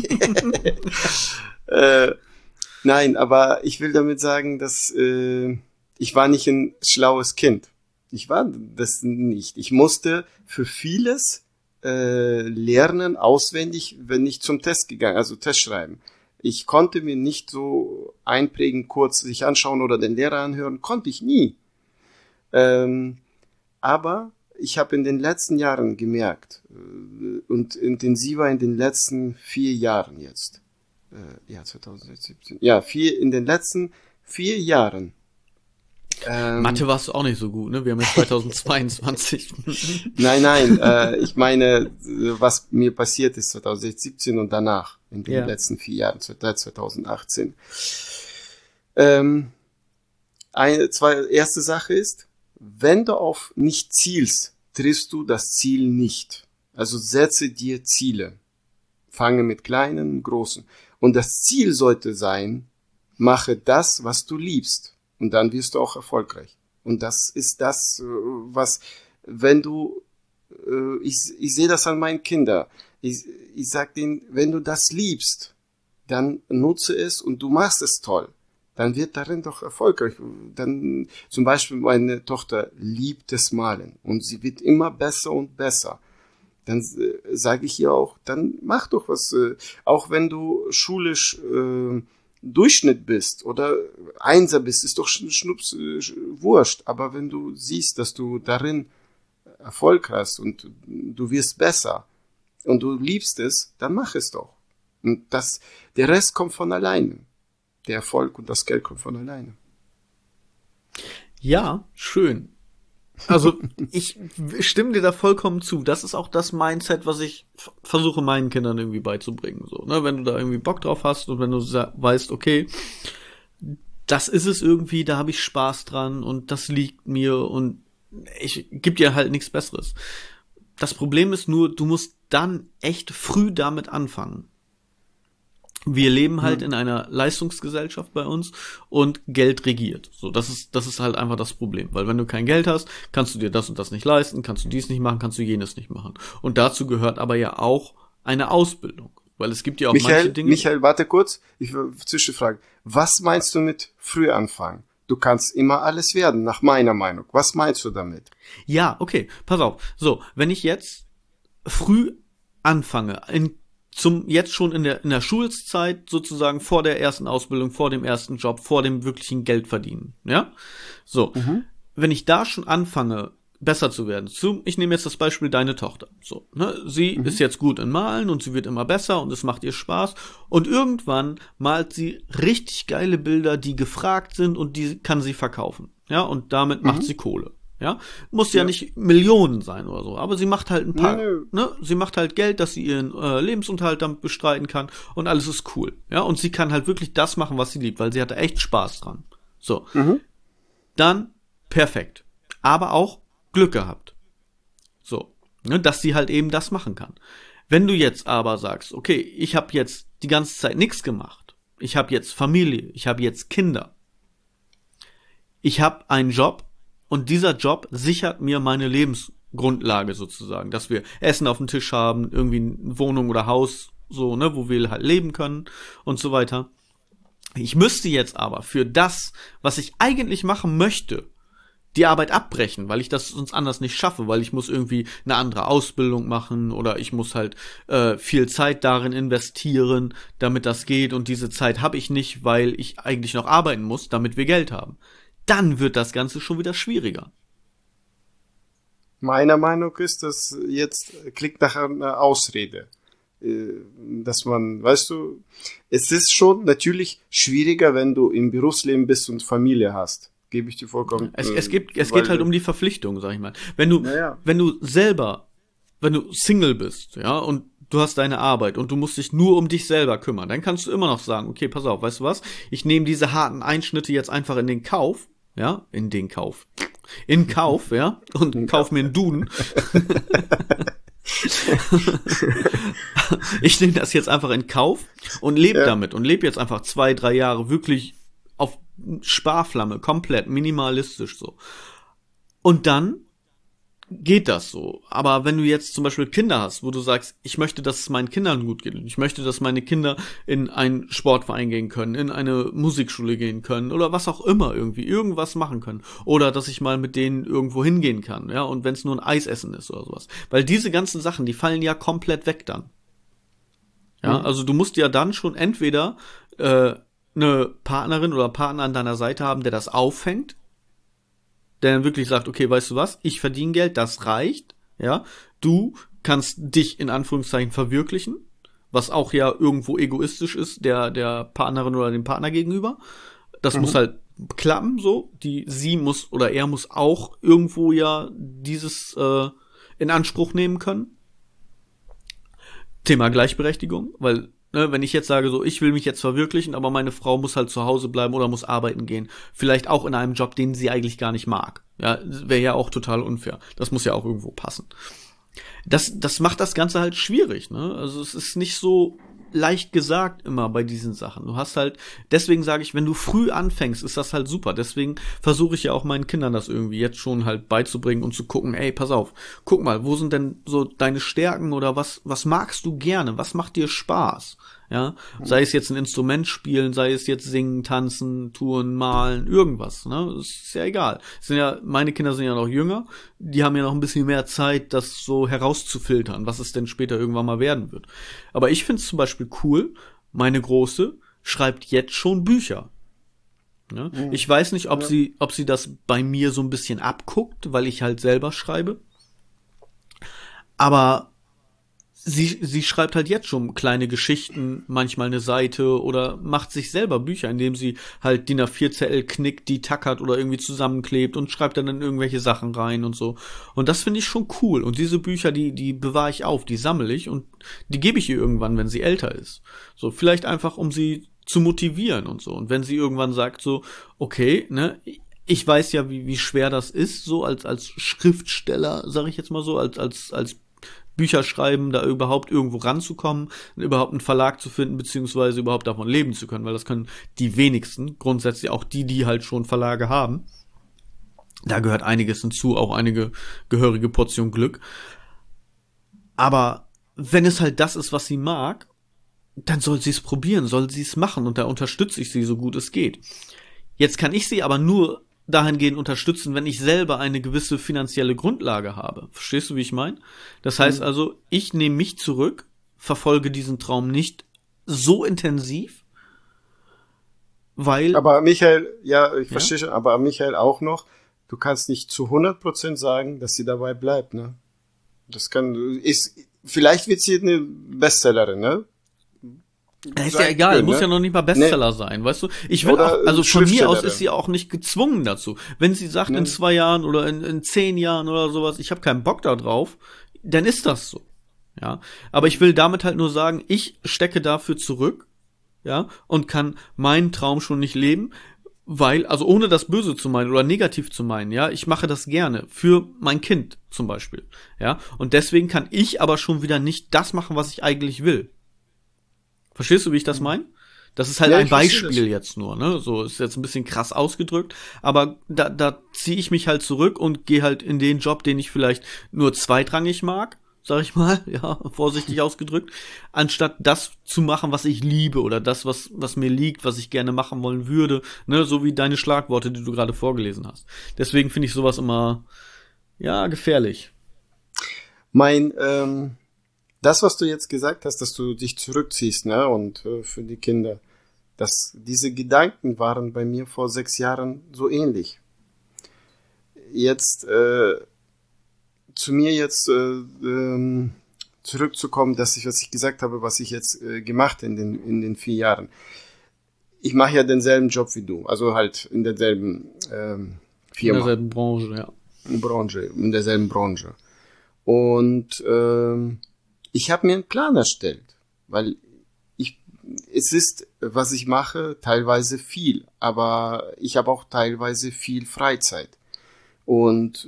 Nein, aber ich will damit sagen, dass ich war nicht ein schlaues Kind. Ich war das nicht. Ich musste für vieles lernen, auswendig, wenn ich zum Test gegangen, also Test schreiben. Ich konnte mir nicht so einprägen, kurz sich anschauen oder den Lehrer anhören, konnte ich nie. Aber ich habe in den letzten Jahren gemerkt und intensiver in den letzten 4 Jahren jetzt, ja, 2017. Ja, in den letzten 4 Jahren. Mathe warst du auch nicht so gut, ne? Wir haben jetzt 2022. Nein, ich meine, was mir passiert ist 2017 und danach, in den letzten 4 Jahren, seit 2018. Erste Sache ist, wenn du auf nicht zielst, triffst du das Ziel nicht. Also setze dir Ziele. Fange mit kleinen, großen. Und das Ziel sollte sein, mache das, was du liebst. Und dann wirst du auch erfolgreich. Und das ist das, was, wenn du, ich sehe das an meinen Kindern. Ich sag denen, wenn du das liebst, dann nutze es und du machst es toll. Dann wird darin doch erfolgreich. Dann, zum Beispiel meine Tochter liebt das Malen und sie wird immer besser und besser. Dann sage ich ihr auch, dann mach doch was, auch wenn du schulisch Durchschnitt bist oder Einser bist, ist doch schnups wurscht. Aber wenn du siehst, dass du darin Erfolg hast und du wirst besser und du liebst es, dann mach es doch. Und der Rest kommt von alleine. Der Erfolg und das Geld kommt von alleine. Ja, schön. Also ich stimme dir da vollkommen zu. Das ist auch das Mindset, was ich versuche meinen Kindern irgendwie beizubringen. So, ne? Wenn du da irgendwie Bock drauf hast und wenn du weißt, okay, das ist es irgendwie, da habe ich Spaß dran und das liegt mir und ich gebe dir halt nichts Besseres. Das Problem ist nur, du musst dann echt früh damit anfangen. Wir leben halt in einer Leistungsgesellschaft bei uns und Geld regiert. So, das ist halt einfach das Problem. Weil wenn du kein Geld hast, kannst du dir das und das nicht leisten, kannst du dies nicht machen, kannst du jenes nicht machen. Und dazu gehört aber ja auch eine Ausbildung. Weil es gibt ja auch manche Dinge. Michael, warte kurz. Ich will zwischenfragen. Was meinst du mit früh anfangen? Du kannst immer alles werden, nach meiner Meinung. Was meinst du damit? Ja, okay, pass auf. So, wenn ich jetzt früh anfange, jetzt schon in der Schulzeit sozusagen vor der ersten Ausbildung, vor dem ersten Job, vor dem wirklichen Geldverdienen, ja? So, wenn ich da schon anfange, besser zu werden, ich nehme jetzt das Beispiel deine Tochter, so, ne? Sie ist jetzt gut in Malen und sie wird immer besser und es macht ihr Spaß und irgendwann malt sie richtig geile Bilder, die gefragt sind und die kann sie verkaufen, ja? Und damit macht sie Kohle. Ja, muss ja nicht Millionen sein oder so, aber sie macht halt ein paar, ne? Sie macht halt Geld, dass sie ihren Lebensunterhalt damit bestreiten kann und alles ist cool. Ja, und sie kann halt wirklich das machen, was sie liebt, weil sie hatte echt Spaß dran. So, dann perfekt, aber auch Glück gehabt. So, ne? Dass sie halt eben das machen kann. Wenn du jetzt aber sagst, okay, ich habe jetzt die ganze Zeit nichts gemacht, ich habe jetzt Familie, ich habe jetzt Kinder, ich habe einen Job, und dieser Job sichert mir meine Lebensgrundlage sozusagen, dass wir Essen auf dem Tisch haben, irgendwie eine Wohnung oder Haus, so, ne, wo wir halt leben können und so weiter. Ich müsste jetzt aber für das, was ich eigentlich machen möchte, die Arbeit abbrechen, weil ich das sonst anders nicht schaffe, weil ich muss irgendwie eine andere Ausbildung machen oder ich muss halt viel Zeit darin investieren, damit das geht und diese Zeit habe ich nicht, weil ich eigentlich noch arbeiten muss, damit wir Geld haben. Dann wird das Ganze schon wieder schwieriger. Meiner Meinung ist, das jetzt klingt nach einer Ausrede. Dass man, weißt du, es ist schon natürlich schwieriger, wenn du im Berufsleben bist und Familie hast. Gebe ich dir vollkommen. Es geht halt um die Verpflichtung, sag ich mal. Wenn du Single bist, ja, und du hast deine Arbeit und du musst dich nur um dich selber kümmern, dann kannst du immer noch sagen, okay, pass auf, weißt du was? Ich nehme diese harten Einschnitte jetzt einfach in Kauf, ja, und kauf mir einen Duden. Ich nehme das jetzt einfach in Kauf und lebe damit und lebe jetzt einfach 2-3 Jahre wirklich auf Sparflamme, komplett minimalistisch so. Und dann geht das so. Aber wenn du jetzt zum Beispiel Kinder hast, wo du sagst, ich möchte, dass es meinen Kindern gut geht, ich möchte, dass meine Kinder in einen Sportverein gehen können, in eine Musikschule gehen können oder was auch immer irgendwie, irgendwas machen können. Oder dass ich mal mit denen irgendwo hingehen kann, ja, und wenn es nur ein Eisessen ist oder sowas. Weil diese ganzen Sachen, die fallen ja komplett weg dann. Ja, also du musst ja dann schon entweder eine Partnerin oder Partner an deiner Seite haben, der das auffängt, der dann wirklich sagt, okay, weißt du was, ich verdiene Geld, das reicht, ja, du kannst dich in Anführungszeichen verwirklichen, was auch ja irgendwo egoistisch ist, der Partnerin oder dem Partner gegenüber. Das muss halt klappen, so. Sie muss oder er muss auch irgendwo ja dieses in Anspruch nehmen können. Thema Gleichberechtigung, weil wenn ich jetzt sage, so, ich will mich jetzt verwirklichen, aber meine Frau muss halt zu Hause bleiben oder muss arbeiten gehen. Vielleicht auch in einem Job, den sie eigentlich gar nicht mag. Ja, wäre ja auch total unfair. Das muss ja auch irgendwo passen. Das macht das Ganze halt schwierig, ne? Also es ist nicht so leicht gesagt immer bei diesen Sachen. Du hast halt, deswegen sage ich, wenn du früh anfängst, ist das halt super. Deswegen versuche ich ja auch meinen Kindern das irgendwie jetzt schon halt beizubringen und zu gucken, ey, pass auf, guck mal, wo sind denn so deine Stärken oder was magst du gerne? Was macht dir Spaß? Ja, sei es jetzt ein Instrument spielen, sei es jetzt singen, tanzen, touren, malen, irgendwas, ne? Das ist ja egal. Meine Kinder sind ja noch jünger, die haben ja noch ein bisschen mehr Zeit, das so herauszufiltern, was es denn später irgendwann mal werden wird. Aber ich finde es zum Beispiel cool, meine Große schreibt jetzt schon Bücher. Ne? Ich weiß nicht, ob sie das bei mir so ein bisschen abguckt, weil ich halt selber schreibe. Aber sie schreibt halt jetzt schon kleine Geschichten, manchmal eine Seite oder macht sich selber Bücher, indem sie halt DIN A4 Zettel knickt, die tackert oder irgendwie zusammenklebt und schreibt dann in irgendwelche Sachen rein und so. Und das finde ich schon cool. Und diese Bücher, die bewahre ich auf, die sammle ich und die gebe ich ihr irgendwann, wenn sie älter ist. So, vielleicht einfach, um sie zu motivieren und so. Und wenn sie irgendwann sagt so, okay, ne, ich weiß ja, wie schwer das ist, so als Schriftsteller, sage ich jetzt mal so, als Bücher schreiben, da überhaupt irgendwo ranzukommen, überhaupt einen Verlag zu finden, beziehungsweise überhaupt davon leben zu können, weil das können die wenigsten, grundsätzlich auch die halt schon Verlage haben. Da gehört einiges hinzu, auch einige gehörige Portion Glück. Aber wenn es halt das ist, was sie mag, dann soll sie es probieren, soll sie es machen und da unterstütze ich sie, so gut es geht. Jetzt kann ich sie aber nur dahingehend unterstützen, wenn ich selber eine gewisse finanzielle Grundlage habe. Verstehst du, wie ich meine? Das heißt also, ich nehme mich zurück, verfolge diesen Traum nicht so intensiv, weil... Aber Michael, ja, ich verstehe schon, aber Michael auch noch, du kannst nicht zu 100% sagen, dass sie dabei bleibt, ne? Vielleicht wird sie eine Bestsellerin, ne? Ist ja egal, muss ja noch nicht mal Bestseller sein, weißt du? Ich will auch, also von mir aus ist sie auch nicht gezwungen dazu. Wenn sie sagt, in 2 Jahren oder in 10 Jahren oder sowas, ich habe keinen Bock da drauf, dann ist das so. Ja, aber ich will damit halt nur sagen, ich stecke dafür zurück, ja, und kann meinen Traum schon nicht leben, weil, also ohne das Böse zu meinen oder negativ zu meinen, ja, ich mache das gerne für mein Kind zum Beispiel, ja, und deswegen kann ich aber schon wieder nicht das machen, was ich eigentlich will. Verstehst du, wie ich das meine? Das ist halt ein Beispiel jetzt nur, ne? So ist jetzt ein bisschen krass ausgedrückt, aber da ziehe ich mich halt zurück und gehe halt in den Job, den ich vielleicht nur zweitrangig mag, sag ich mal, ja, vorsichtig ausgedrückt, anstatt das zu machen, was ich liebe oder das, was mir liegt, was ich gerne machen wollen würde, ne? So wie deine Schlagworte, die du gerade vorgelesen hast. Deswegen finde ich sowas immer, ja, gefährlich. Das, was du jetzt gesagt hast, dass du dich zurückziehst, ne, und für die Kinder, diese Gedanken waren bei mir vor 6 Jahren so ähnlich. Jetzt zu mir jetzt zurückzukommen, was ich gesagt habe, was ich jetzt gemacht in den 4 Jahren. Ich mache ja denselben Job wie du, also halt in derselben Firma. In derselben Branche, ja. In derselben Branche. Und ich habe mir einen Plan erstellt, weil es ist, was ich mache, teilweise viel, aber ich habe auch teilweise viel Freizeit. Und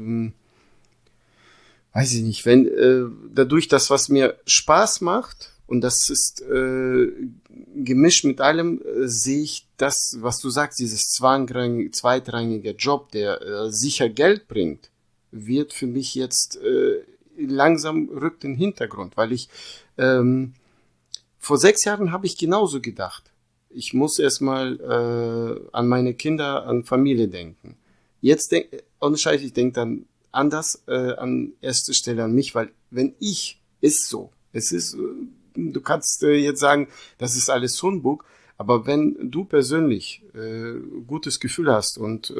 weiß ich nicht, wenn dadurch das, was mir Spaß macht, und das ist gemischt mit allem, sehe ich das, was du sagst, dieses zweitrangige Job, der sicher Geld bringt, wird für mich jetzt langsam rückt in den Hintergrund, weil ich vor 6 Jahren habe ich genauso gedacht. Ich muss erstmal an meine Kinder, an Familie denken. Jetzt ohne Scheiß, ich denke dann anders an erster Stelle an mich, weil wenn ist so. Es ist, du kannst jetzt sagen, das ist alles Humbug, aber wenn du persönlich gutes Gefühl hast und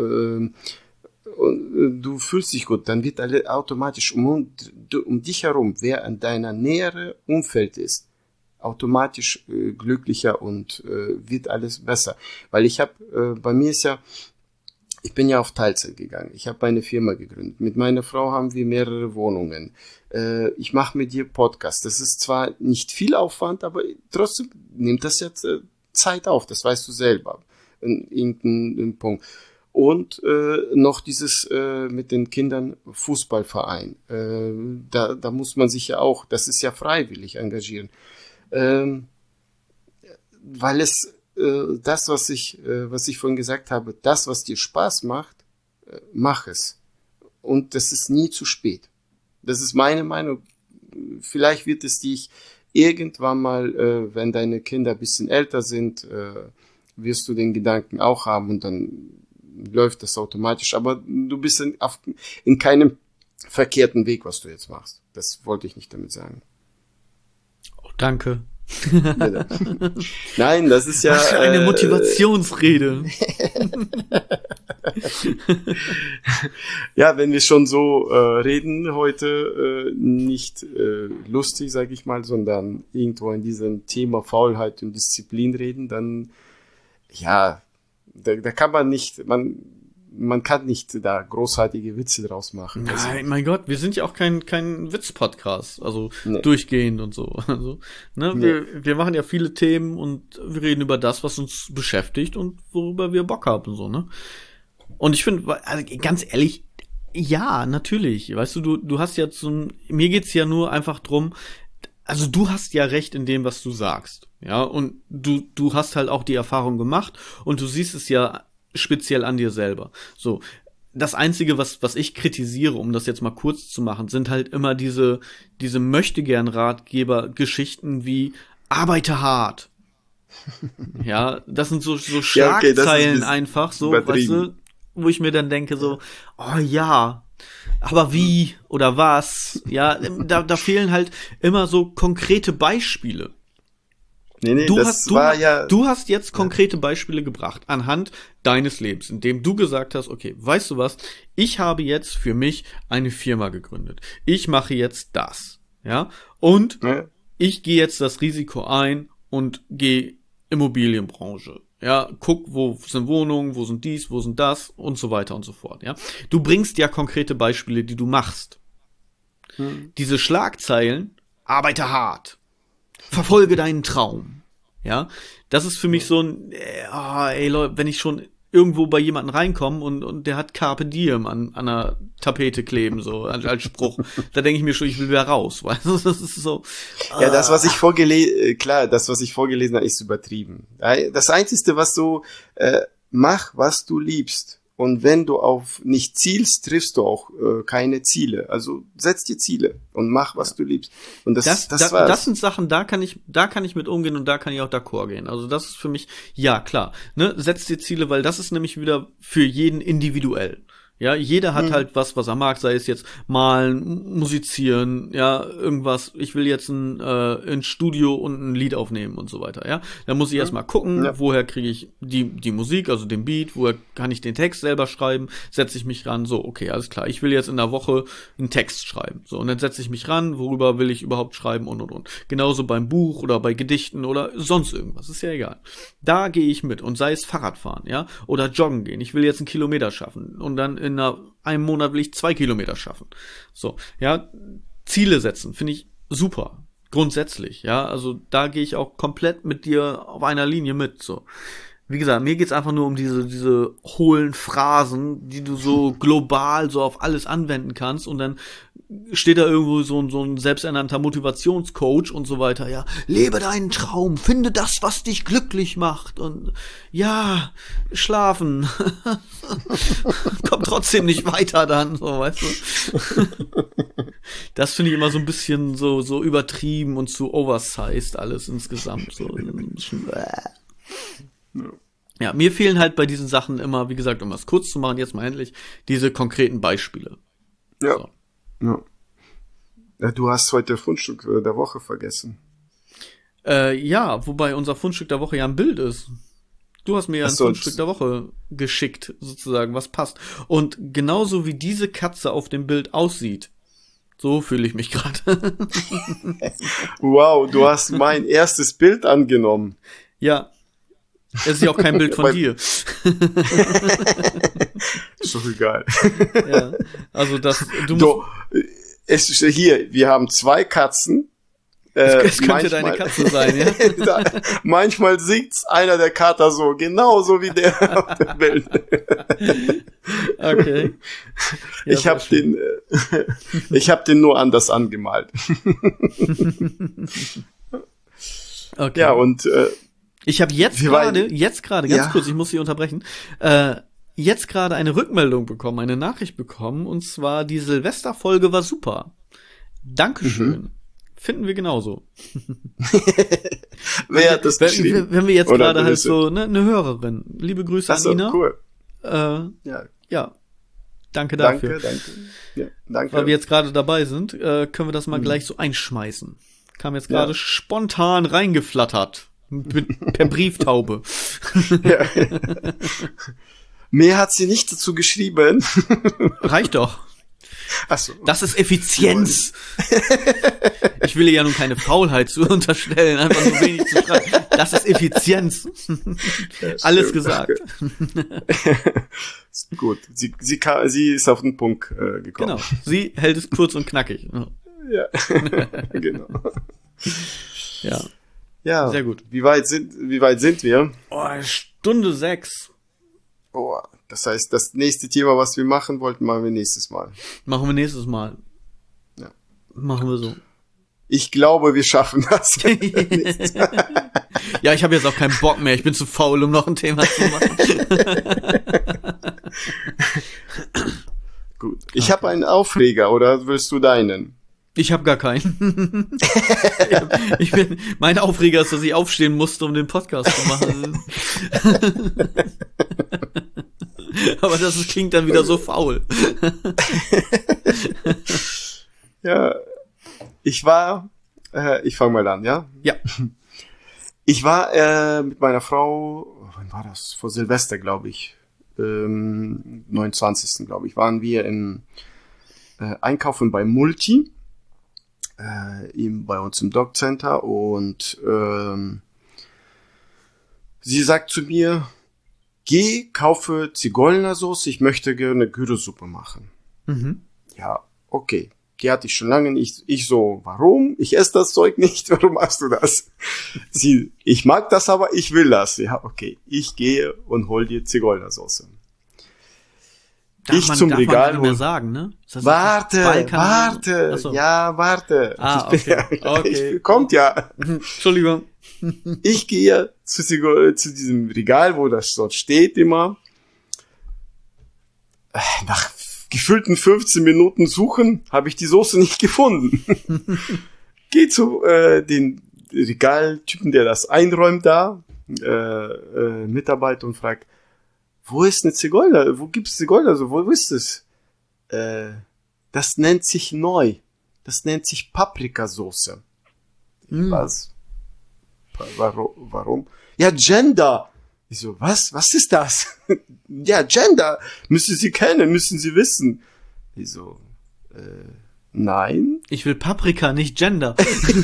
du fühlst dich gut, dann wird alle automatisch um dich herum, wer an deiner nähere Umfeld ist, automatisch glücklicher und wird alles besser. Weil bei mir ist ja, ich bin ja auf Teilzeit gegangen. Ich habe eine Firma gegründet. Mit meiner Frau haben wir mehrere Wohnungen. Ich mache mit dir Podcast. Das ist zwar nicht viel Aufwand, aber trotzdem nimmt das jetzt Zeit auf. Das weißt du selber. Irgendein Punkt. Und noch dieses mit den Kindern Fußballverein. Da muss man sich ja auch, das ist ja freiwillig, engagieren. Weil es das, was ich vorhin gesagt habe, das, was dir Spaß macht, mach es. Und das ist nie zu spät. Das ist meine Meinung. Vielleicht wird es dich irgendwann mal, wenn deine Kinder ein bisschen älter sind, wirst du den Gedanken auch haben und dann läuft das automatisch. Aber du bist in keinem verkehrten Weg, was du jetzt machst. Das wollte ich nicht damit sagen. Oh, danke. Nein, das ist ja... Was für eine Motivationsrede. Ja, wenn wir schon so reden heute, nicht lustig, sage ich mal, sondern irgendwo in diesem Thema Faulheit und Disziplin reden, dann, ja, da kann man nicht, man kann nicht da großartige Witze draus machen. Nein, mein Gott, wir sind ja auch kein Witz-Podcast, also durchgehend und so. Also, ne, nee. wir machen ja viele Themen und wir reden über das, was uns beschäftigt und worüber wir Bock haben, so, ne? Und ich finde, also ganz ehrlich, ja, natürlich, weißt du hast ja mir geht's ja nur einfach drum, also du hast ja recht in dem, was du sagst, ja, und du hast halt auch die Erfahrung gemacht und du siehst es ja speziell an dir selber. So, das Einzige, was ich kritisiere, um das jetzt mal kurz zu machen, sind halt immer diese Möchtegern-Ratgeber-Geschichten wie arbeite hart. Ja, das sind so Schlagzeilen ja, okay, einfach, so, weißt du, wo ich mir dann denke so, oh ja, aber wie oder was? Ja, da fehlen halt immer so konkrete Beispiele. Nee, du hast jetzt konkrete Beispiele gebracht anhand deines Lebens, indem du gesagt hast, okay, weißt du was, ich habe jetzt für mich eine Firma gegründet. Ich mache jetzt das, ja, und ich gehe jetzt das Risiko ein und gehe Immobilienbranche. Ja, guck, wo sind Wohnungen, wo sind dies, wo sind das und so weiter und so fort, ja. Du bringst ja konkrete Beispiele, die du machst. Diese Schlagzeilen, arbeite hart. Verfolge deinen Traum. Ja, das ist für mich so ein, ey Leute, wenn ich schon irgendwo bei jemanden reinkomme und der hat Carpe Diem an einer Tapete kleben, so als Spruch, da denke ich mir schon, ich will wieder raus, weißt du, das ist so. Ja, das, was ich vorgelesen habe, ist übertrieben. Das Einzige, was du, mach, was du liebst. Und wenn du auf nicht zielst, triffst du auch keine Ziele. Also setz dir Ziele und mach, was du liebst. Und das sind Sachen, da kann ich mit umgehen und da kann ich auch d'accord gehen. Also das ist für mich, ja klar, ne, setz dir Ziele, weil das ist nämlich wieder für jeden individuell. Ja, jeder hat halt was er mag, sei es jetzt malen, musizieren, ja, irgendwas. Ich will jetzt ein Studio und ein Lied aufnehmen und so weiter, ja. Da muss ich erstmal gucken, woher kriege ich die Musik, also den Beat, woher kann ich den Text selber schreiben, setze ich mich ran, so, okay, alles klar. Ich will jetzt in der Woche einen Text schreiben. So, und dann setze ich mich ran, worüber will ich überhaupt schreiben und. Genauso beim Buch oder bei Gedichten oder sonst irgendwas, ist ja egal. Da gehe ich mit und sei es Fahrradfahren, ja, oder joggen gehen. Ich will jetzt 1 Kilometer schaffen und dann in einem Monat will ich 2 Kilometer schaffen. So, ja, Ziele setzen, finde ich super. Grundsätzlich, ja, also da gehe ich auch komplett mit dir auf einer Linie mit, so. Wie gesagt, mir geht's einfach nur um diese hohlen Phrasen, die du so global so auf alles anwenden kannst und dann steht da irgendwo so ein selbsternannter Motivationscoach und so weiter, ja, lebe deinen Traum, finde das, was dich glücklich macht und ja, schlafen. Kommt trotzdem nicht weiter dann, so, weißt du. Das finde ich immer so ein bisschen so übertrieben und zu oversized alles insgesamt, so ein bisschen, Ja, mir fehlen halt bei diesen Sachen immer, wie gesagt, um es kurz zu machen, jetzt mal endlich, diese konkreten Beispiele. Ja. So. Ja. Du hast heute Fundstück der Woche vergessen. Ja, wobei unser Fundstück der Woche ja ein Bild ist. Du hast mir ja ein Fundstück der Woche geschickt, sozusagen, was passt. Und genauso wie diese Katze auf dem Bild aussieht, So fühle ich mich gerade. Wow, du hast mein erstes Bild angenommen. Ja. Es ist ja auch kein Bild von dir. Ist doch egal. Ja. Also es ist hier, wir haben 2 Katzen. Es könnte deine Katze sein, ja? Manchmal sieht's einer der Kater so, genauso wie der auf dem Bild. Okay. Ja, ich hab den nur anders angemalt. Okay. Ja, und ich habe jetzt gerade, ganz kurz, ich muss Sie unterbrechen, jetzt gerade eine Rückmeldung bekommen, eine Nachricht bekommen, und zwar die Silvesterfolge war super. Dankeschön. Finden wir genauso. Wer hat das geschrieben? Wenn wir jetzt gerade halt so, eine Hörerin. Liebe Grüße an Ina. Cool. Ja. Danke dafür. Danke. Ja, danke. Weil wir jetzt gerade dabei sind, können wir das mal gleich so einschmeißen. Kam jetzt gerade spontan reingeflattert. Per Brieftaube. Ja. Mehr hat sie nicht dazu geschrieben. Reicht doch. Ach so. Das ist Effizienz. Ich will ihr ja nun keine Faulheit zu unterstellen, einfach nur wenig zu schreiben. Das ist Effizienz. Ja, alles gesagt. Gut. Sie ist auf den Punkt gekommen. Genau. Sie hält es kurz und knackig. Ja. Genau. Ja. Ja. Sehr gut. Wie weit sind wir? Stunde 6. Das heißt, das nächste Thema, was wir machen wollten, machen wir nächstes Mal. Machen wir nächstes Mal. Ja. Machen wir so. Ich glaube, wir schaffen das. Ja, ich habe jetzt auch keinen Bock mehr. Ich bin zu faul, um noch ein Thema zu machen. Gut. Ich habe einen Aufreger, oder willst du deinen? Ich habe gar keinen. Mein Aufreger ist, dass ich aufstehen musste, um den Podcast zu machen. Aber das klingt dann wieder so faul. Ja, ich fange mal an, ja? Ja. Ich war mit meiner Frau, wann war das? Vor Silvester, glaube ich. 29. glaube ich, waren wir einkaufen bei Multi. Bei uns im Dog Center, und sie sagt zu mir, geh, kaufe Zigeunersoße, ich möchte gerne Gyrosuppe machen. Mhm. Ja, okay. Die hatte ich schon lange nicht. Ich so, warum? Ich esse das Zeug nicht, warum machst du das? Sie, ich mag das, aber ich will das. Ja, okay. Ich gehe und hol dir Zigeunersoße. Zum Regal nicht mehr sagen, ne? Warte. So. Ja, warte. Okay. Kommt ja. Entschuldigung. Ich gehe zu diesem Regal, wo das dort steht immer. Nach gefühlten 15 Minuten Suchen habe ich die Soße nicht gefunden. Geh zu den Regaltypen, der das einräumt da, Mitarbeiter, und fragt, wo ist eine Zigeuner? Wo gibt's Zigeuner? Wo ist es? Das nennt sich neu. Das nennt sich Paprikasauce. Was? Warum? Ja, Gender. Ich so, was? Was ist das? Ja, Gender. Müssen Sie kennen, müssen Sie wissen. Ich so, nein. Ich will Paprika, nicht Gender.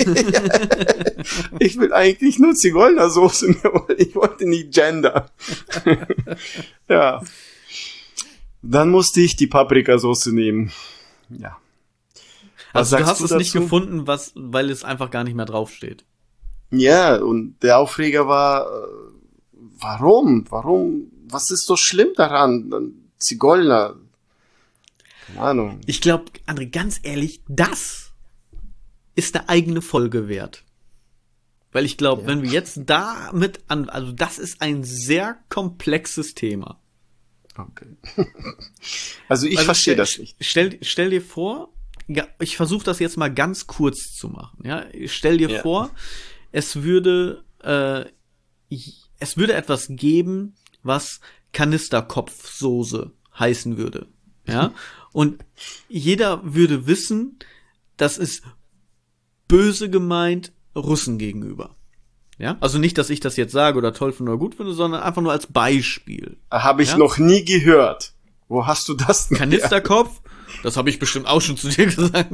Ich will eigentlich nur Zigeunersoße. Ich wollte nicht Gender. Ja. Dann musste ich die Paprikasauce nehmen. Ja. Also du hast es nicht gefunden, weil es einfach gar nicht mehr draufsteht. Ja, und der Aufreger war, warum? Was ist so schlimm daran? Zigeuner. Keine Ahnung. Ich glaube, André, ganz ehrlich, das ist eine eigene Folge wert. Weil ich glaube, wenn wir jetzt also das ist ein sehr komplexes Thema. Okay. Also ich verstehe das nicht. Stell dir vor, ja, ich versuche das jetzt mal ganz kurz zu machen. Ja, stell dir vor, es würde etwas geben, was Kanisterkopfsoße heißen würde. Ja, und jeder würde wissen, das ist böse gemeint Russen gegenüber. Ja, also nicht, dass ich das jetzt sage oder toll finde oder gut finde, sondern einfach nur als Beispiel. Habe ich noch nie gehört. Wo hast du das denn? Kanisterkopf Das habe ich bestimmt auch schon zu dir gesagt.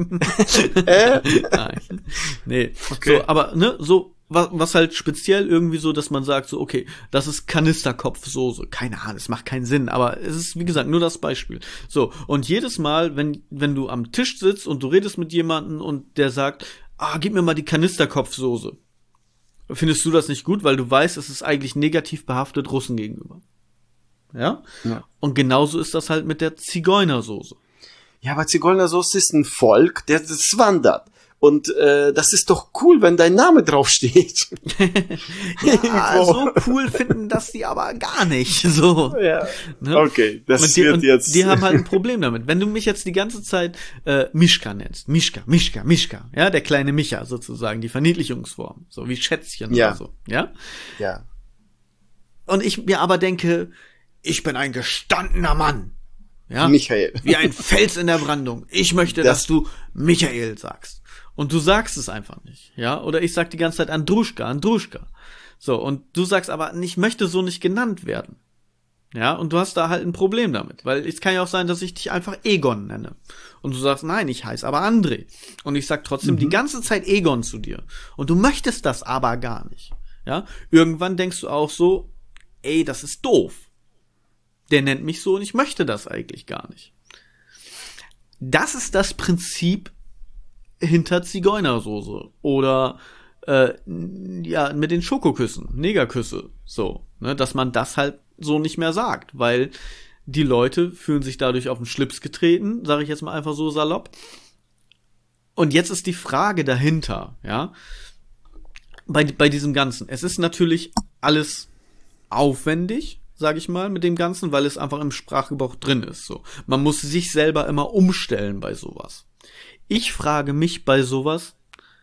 Nein. Nee. Okay. So, aber, ne, so, was halt speziell irgendwie so, dass man sagt, so, okay, das ist Kanisterkopfsoße. Keine Ahnung, es macht keinen Sinn, aber es ist, wie gesagt, nur das Beispiel. So, und jedes Mal, wenn du am Tisch sitzt und du redest mit jemandem und der sagt, gib mir mal die Kanisterkopfsoße. Findest du das nicht gut, weil du weißt, es ist eigentlich negativ behaftet Russen gegenüber. Ja? Und genauso ist das halt mit der Zigeunersoße. Ja, aber Zigeunersoße ist ein Volk, das wandert. Und das ist doch cool, wenn dein Name draufsteht. Ja, so cool finden das die aber gar nicht. So. Ja. Ne? Okay, das wird jetzt... Die haben halt ein Problem damit. Wenn du mich jetzt die ganze Zeit Mischka nennst, Mischka, ja, der kleine Micha sozusagen, die Verniedlichungsform, so wie Schätzchen oder so, ja? Ja. Und ich mir aber denke, ich bin ein gestandener Mann. Ja? Michael. Wie ein Fels in der Brandung. Ich möchte, dass du Michael sagst. Und du sagst es einfach nicht, ja? Oder ich sag die ganze Zeit Andruschka. So, und du sagst aber, ich möchte so nicht genannt werden. Ja, und du hast da halt ein Problem damit, weil es kann ja auch sein, dass ich dich einfach Egon nenne. Und du sagst, nein, ich heiße aber André. Und ich sag trotzdem die ganze Zeit Egon zu dir. Und du möchtest das aber gar nicht. Ja? Irgendwann denkst du auch so, ey, das ist doof. Der nennt mich so und ich möchte das eigentlich gar nicht. Das ist das Prinzip hinter Zigeunersoße. Oder mit den Schokoküssen, Negerküsse, so, ne, dass man das halt so nicht mehr sagt, weil die Leute fühlen sich dadurch auf den Schlips getreten, sage ich jetzt mal einfach so salopp. Und jetzt ist die Frage dahinter, ja, bei diesem Ganzen. Es ist natürlich alles aufwendig, sage ich mal, mit dem Ganzen, weil es einfach im Sprachgebrauch drin ist. So, man muss sich selber immer umstellen bei sowas. Ich frage mich bei sowas,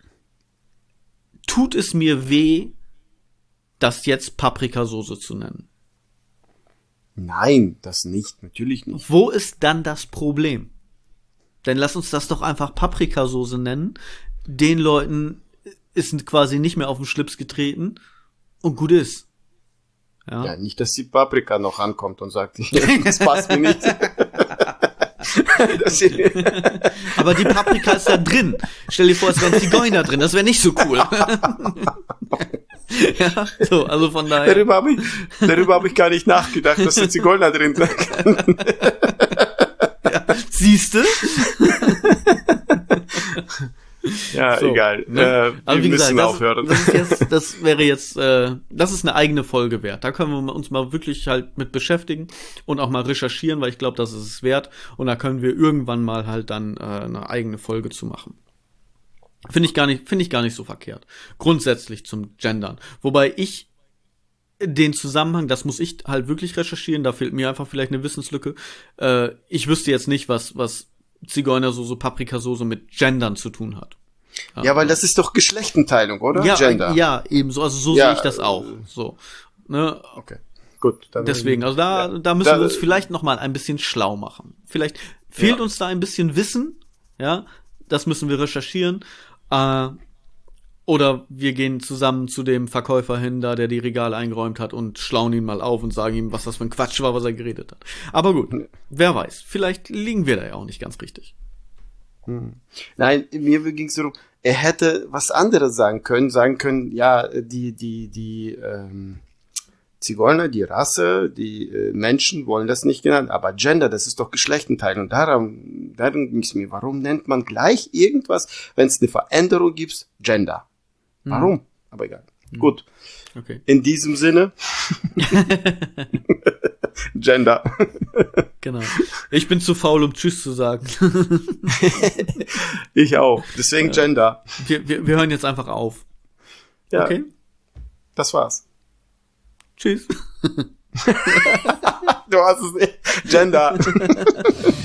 tut es mir weh, das jetzt Paprikasoße zu nennen? Nein, das nicht, natürlich nicht. Wo ist dann das Problem? Denn lass uns das doch einfach Paprikasoße nennen. Den Leuten ist quasi nicht mehr auf den Schlips getreten und gut ist. Ja, nicht, dass die Paprika noch ankommt und sagt, das passt mir nicht. Aber die Paprika ist da drin. Stell dir vor, es wäre ein Zigeuner drin. Das wäre nicht so cool. Ja, so, also von daher. Darüber hab ich gar nicht nachgedacht, dass der Zigeuner drin sein kann. Ja, siehste? Ja, so, egal. Ne? Aber wie gesagt, aufhören. Das wäre jetzt, das ist eine eigene Folge wert. Da können wir uns mal wirklich halt mit beschäftigen und auch mal recherchieren, weil ich glaube, das ist es wert. Und da können wir irgendwann mal halt dann eine eigene Folge zu machen. Finde ich gar nicht so verkehrt. Grundsätzlich zum Gendern. Wobei ich den Zusammenhang, das muss ich halt wirklich recherchieren, da fehlt mir einfach vielleicht eine Wissenslücke. Ich wüsste jetzt nicht, was Zigeunersoße, Paprikasoße mit Gendern zu tun hat. Ja, weil das ist doch Geschlechtenteilung, oder? Ja, Gender. Ja, ebenso. Also so sehe ich das auch. So, ne? Okay, gut. Dann deswegen, also da müssen wir uns vielleicht noch mal ein bisschen schlau machen. Vielleicht fehlt uns da ein bisschen Wissen, ja? Das müssen wir recherchieren. Oder wir gehen zusammen zu dem Verkäufer hin, da der die Regale eingeräumt hat und schlauen ihn mal auf und sagen ihm, was das für ein Quatsch war, was er geredet hat. Aber gut, wer weiß, vielleicht liegen wir da ja auch nicht ganz richtig. Nein, mir ging es darum, er hätte was anderes sagen können, ja, die Zigeuner, die Rasse, die Menschen wollen das nicht genannt, aber Gender, das ist doch Geschlechtenteilung. Darum ging es mir. Warum nennt man gleich irgendwas, wenn es eine Veränderung gibt, Gender? Warum? Aber egal. Gut. Okay. In diesem Sinne. Gender. Genau. Ich bin zu faul, um Tschüss zu sagen. Ich auch. Deswegen Gender. Wir hören jetzt einfach auf. Ja. Okay? Das war's. Tschüss. Du hast es nicht. Gender.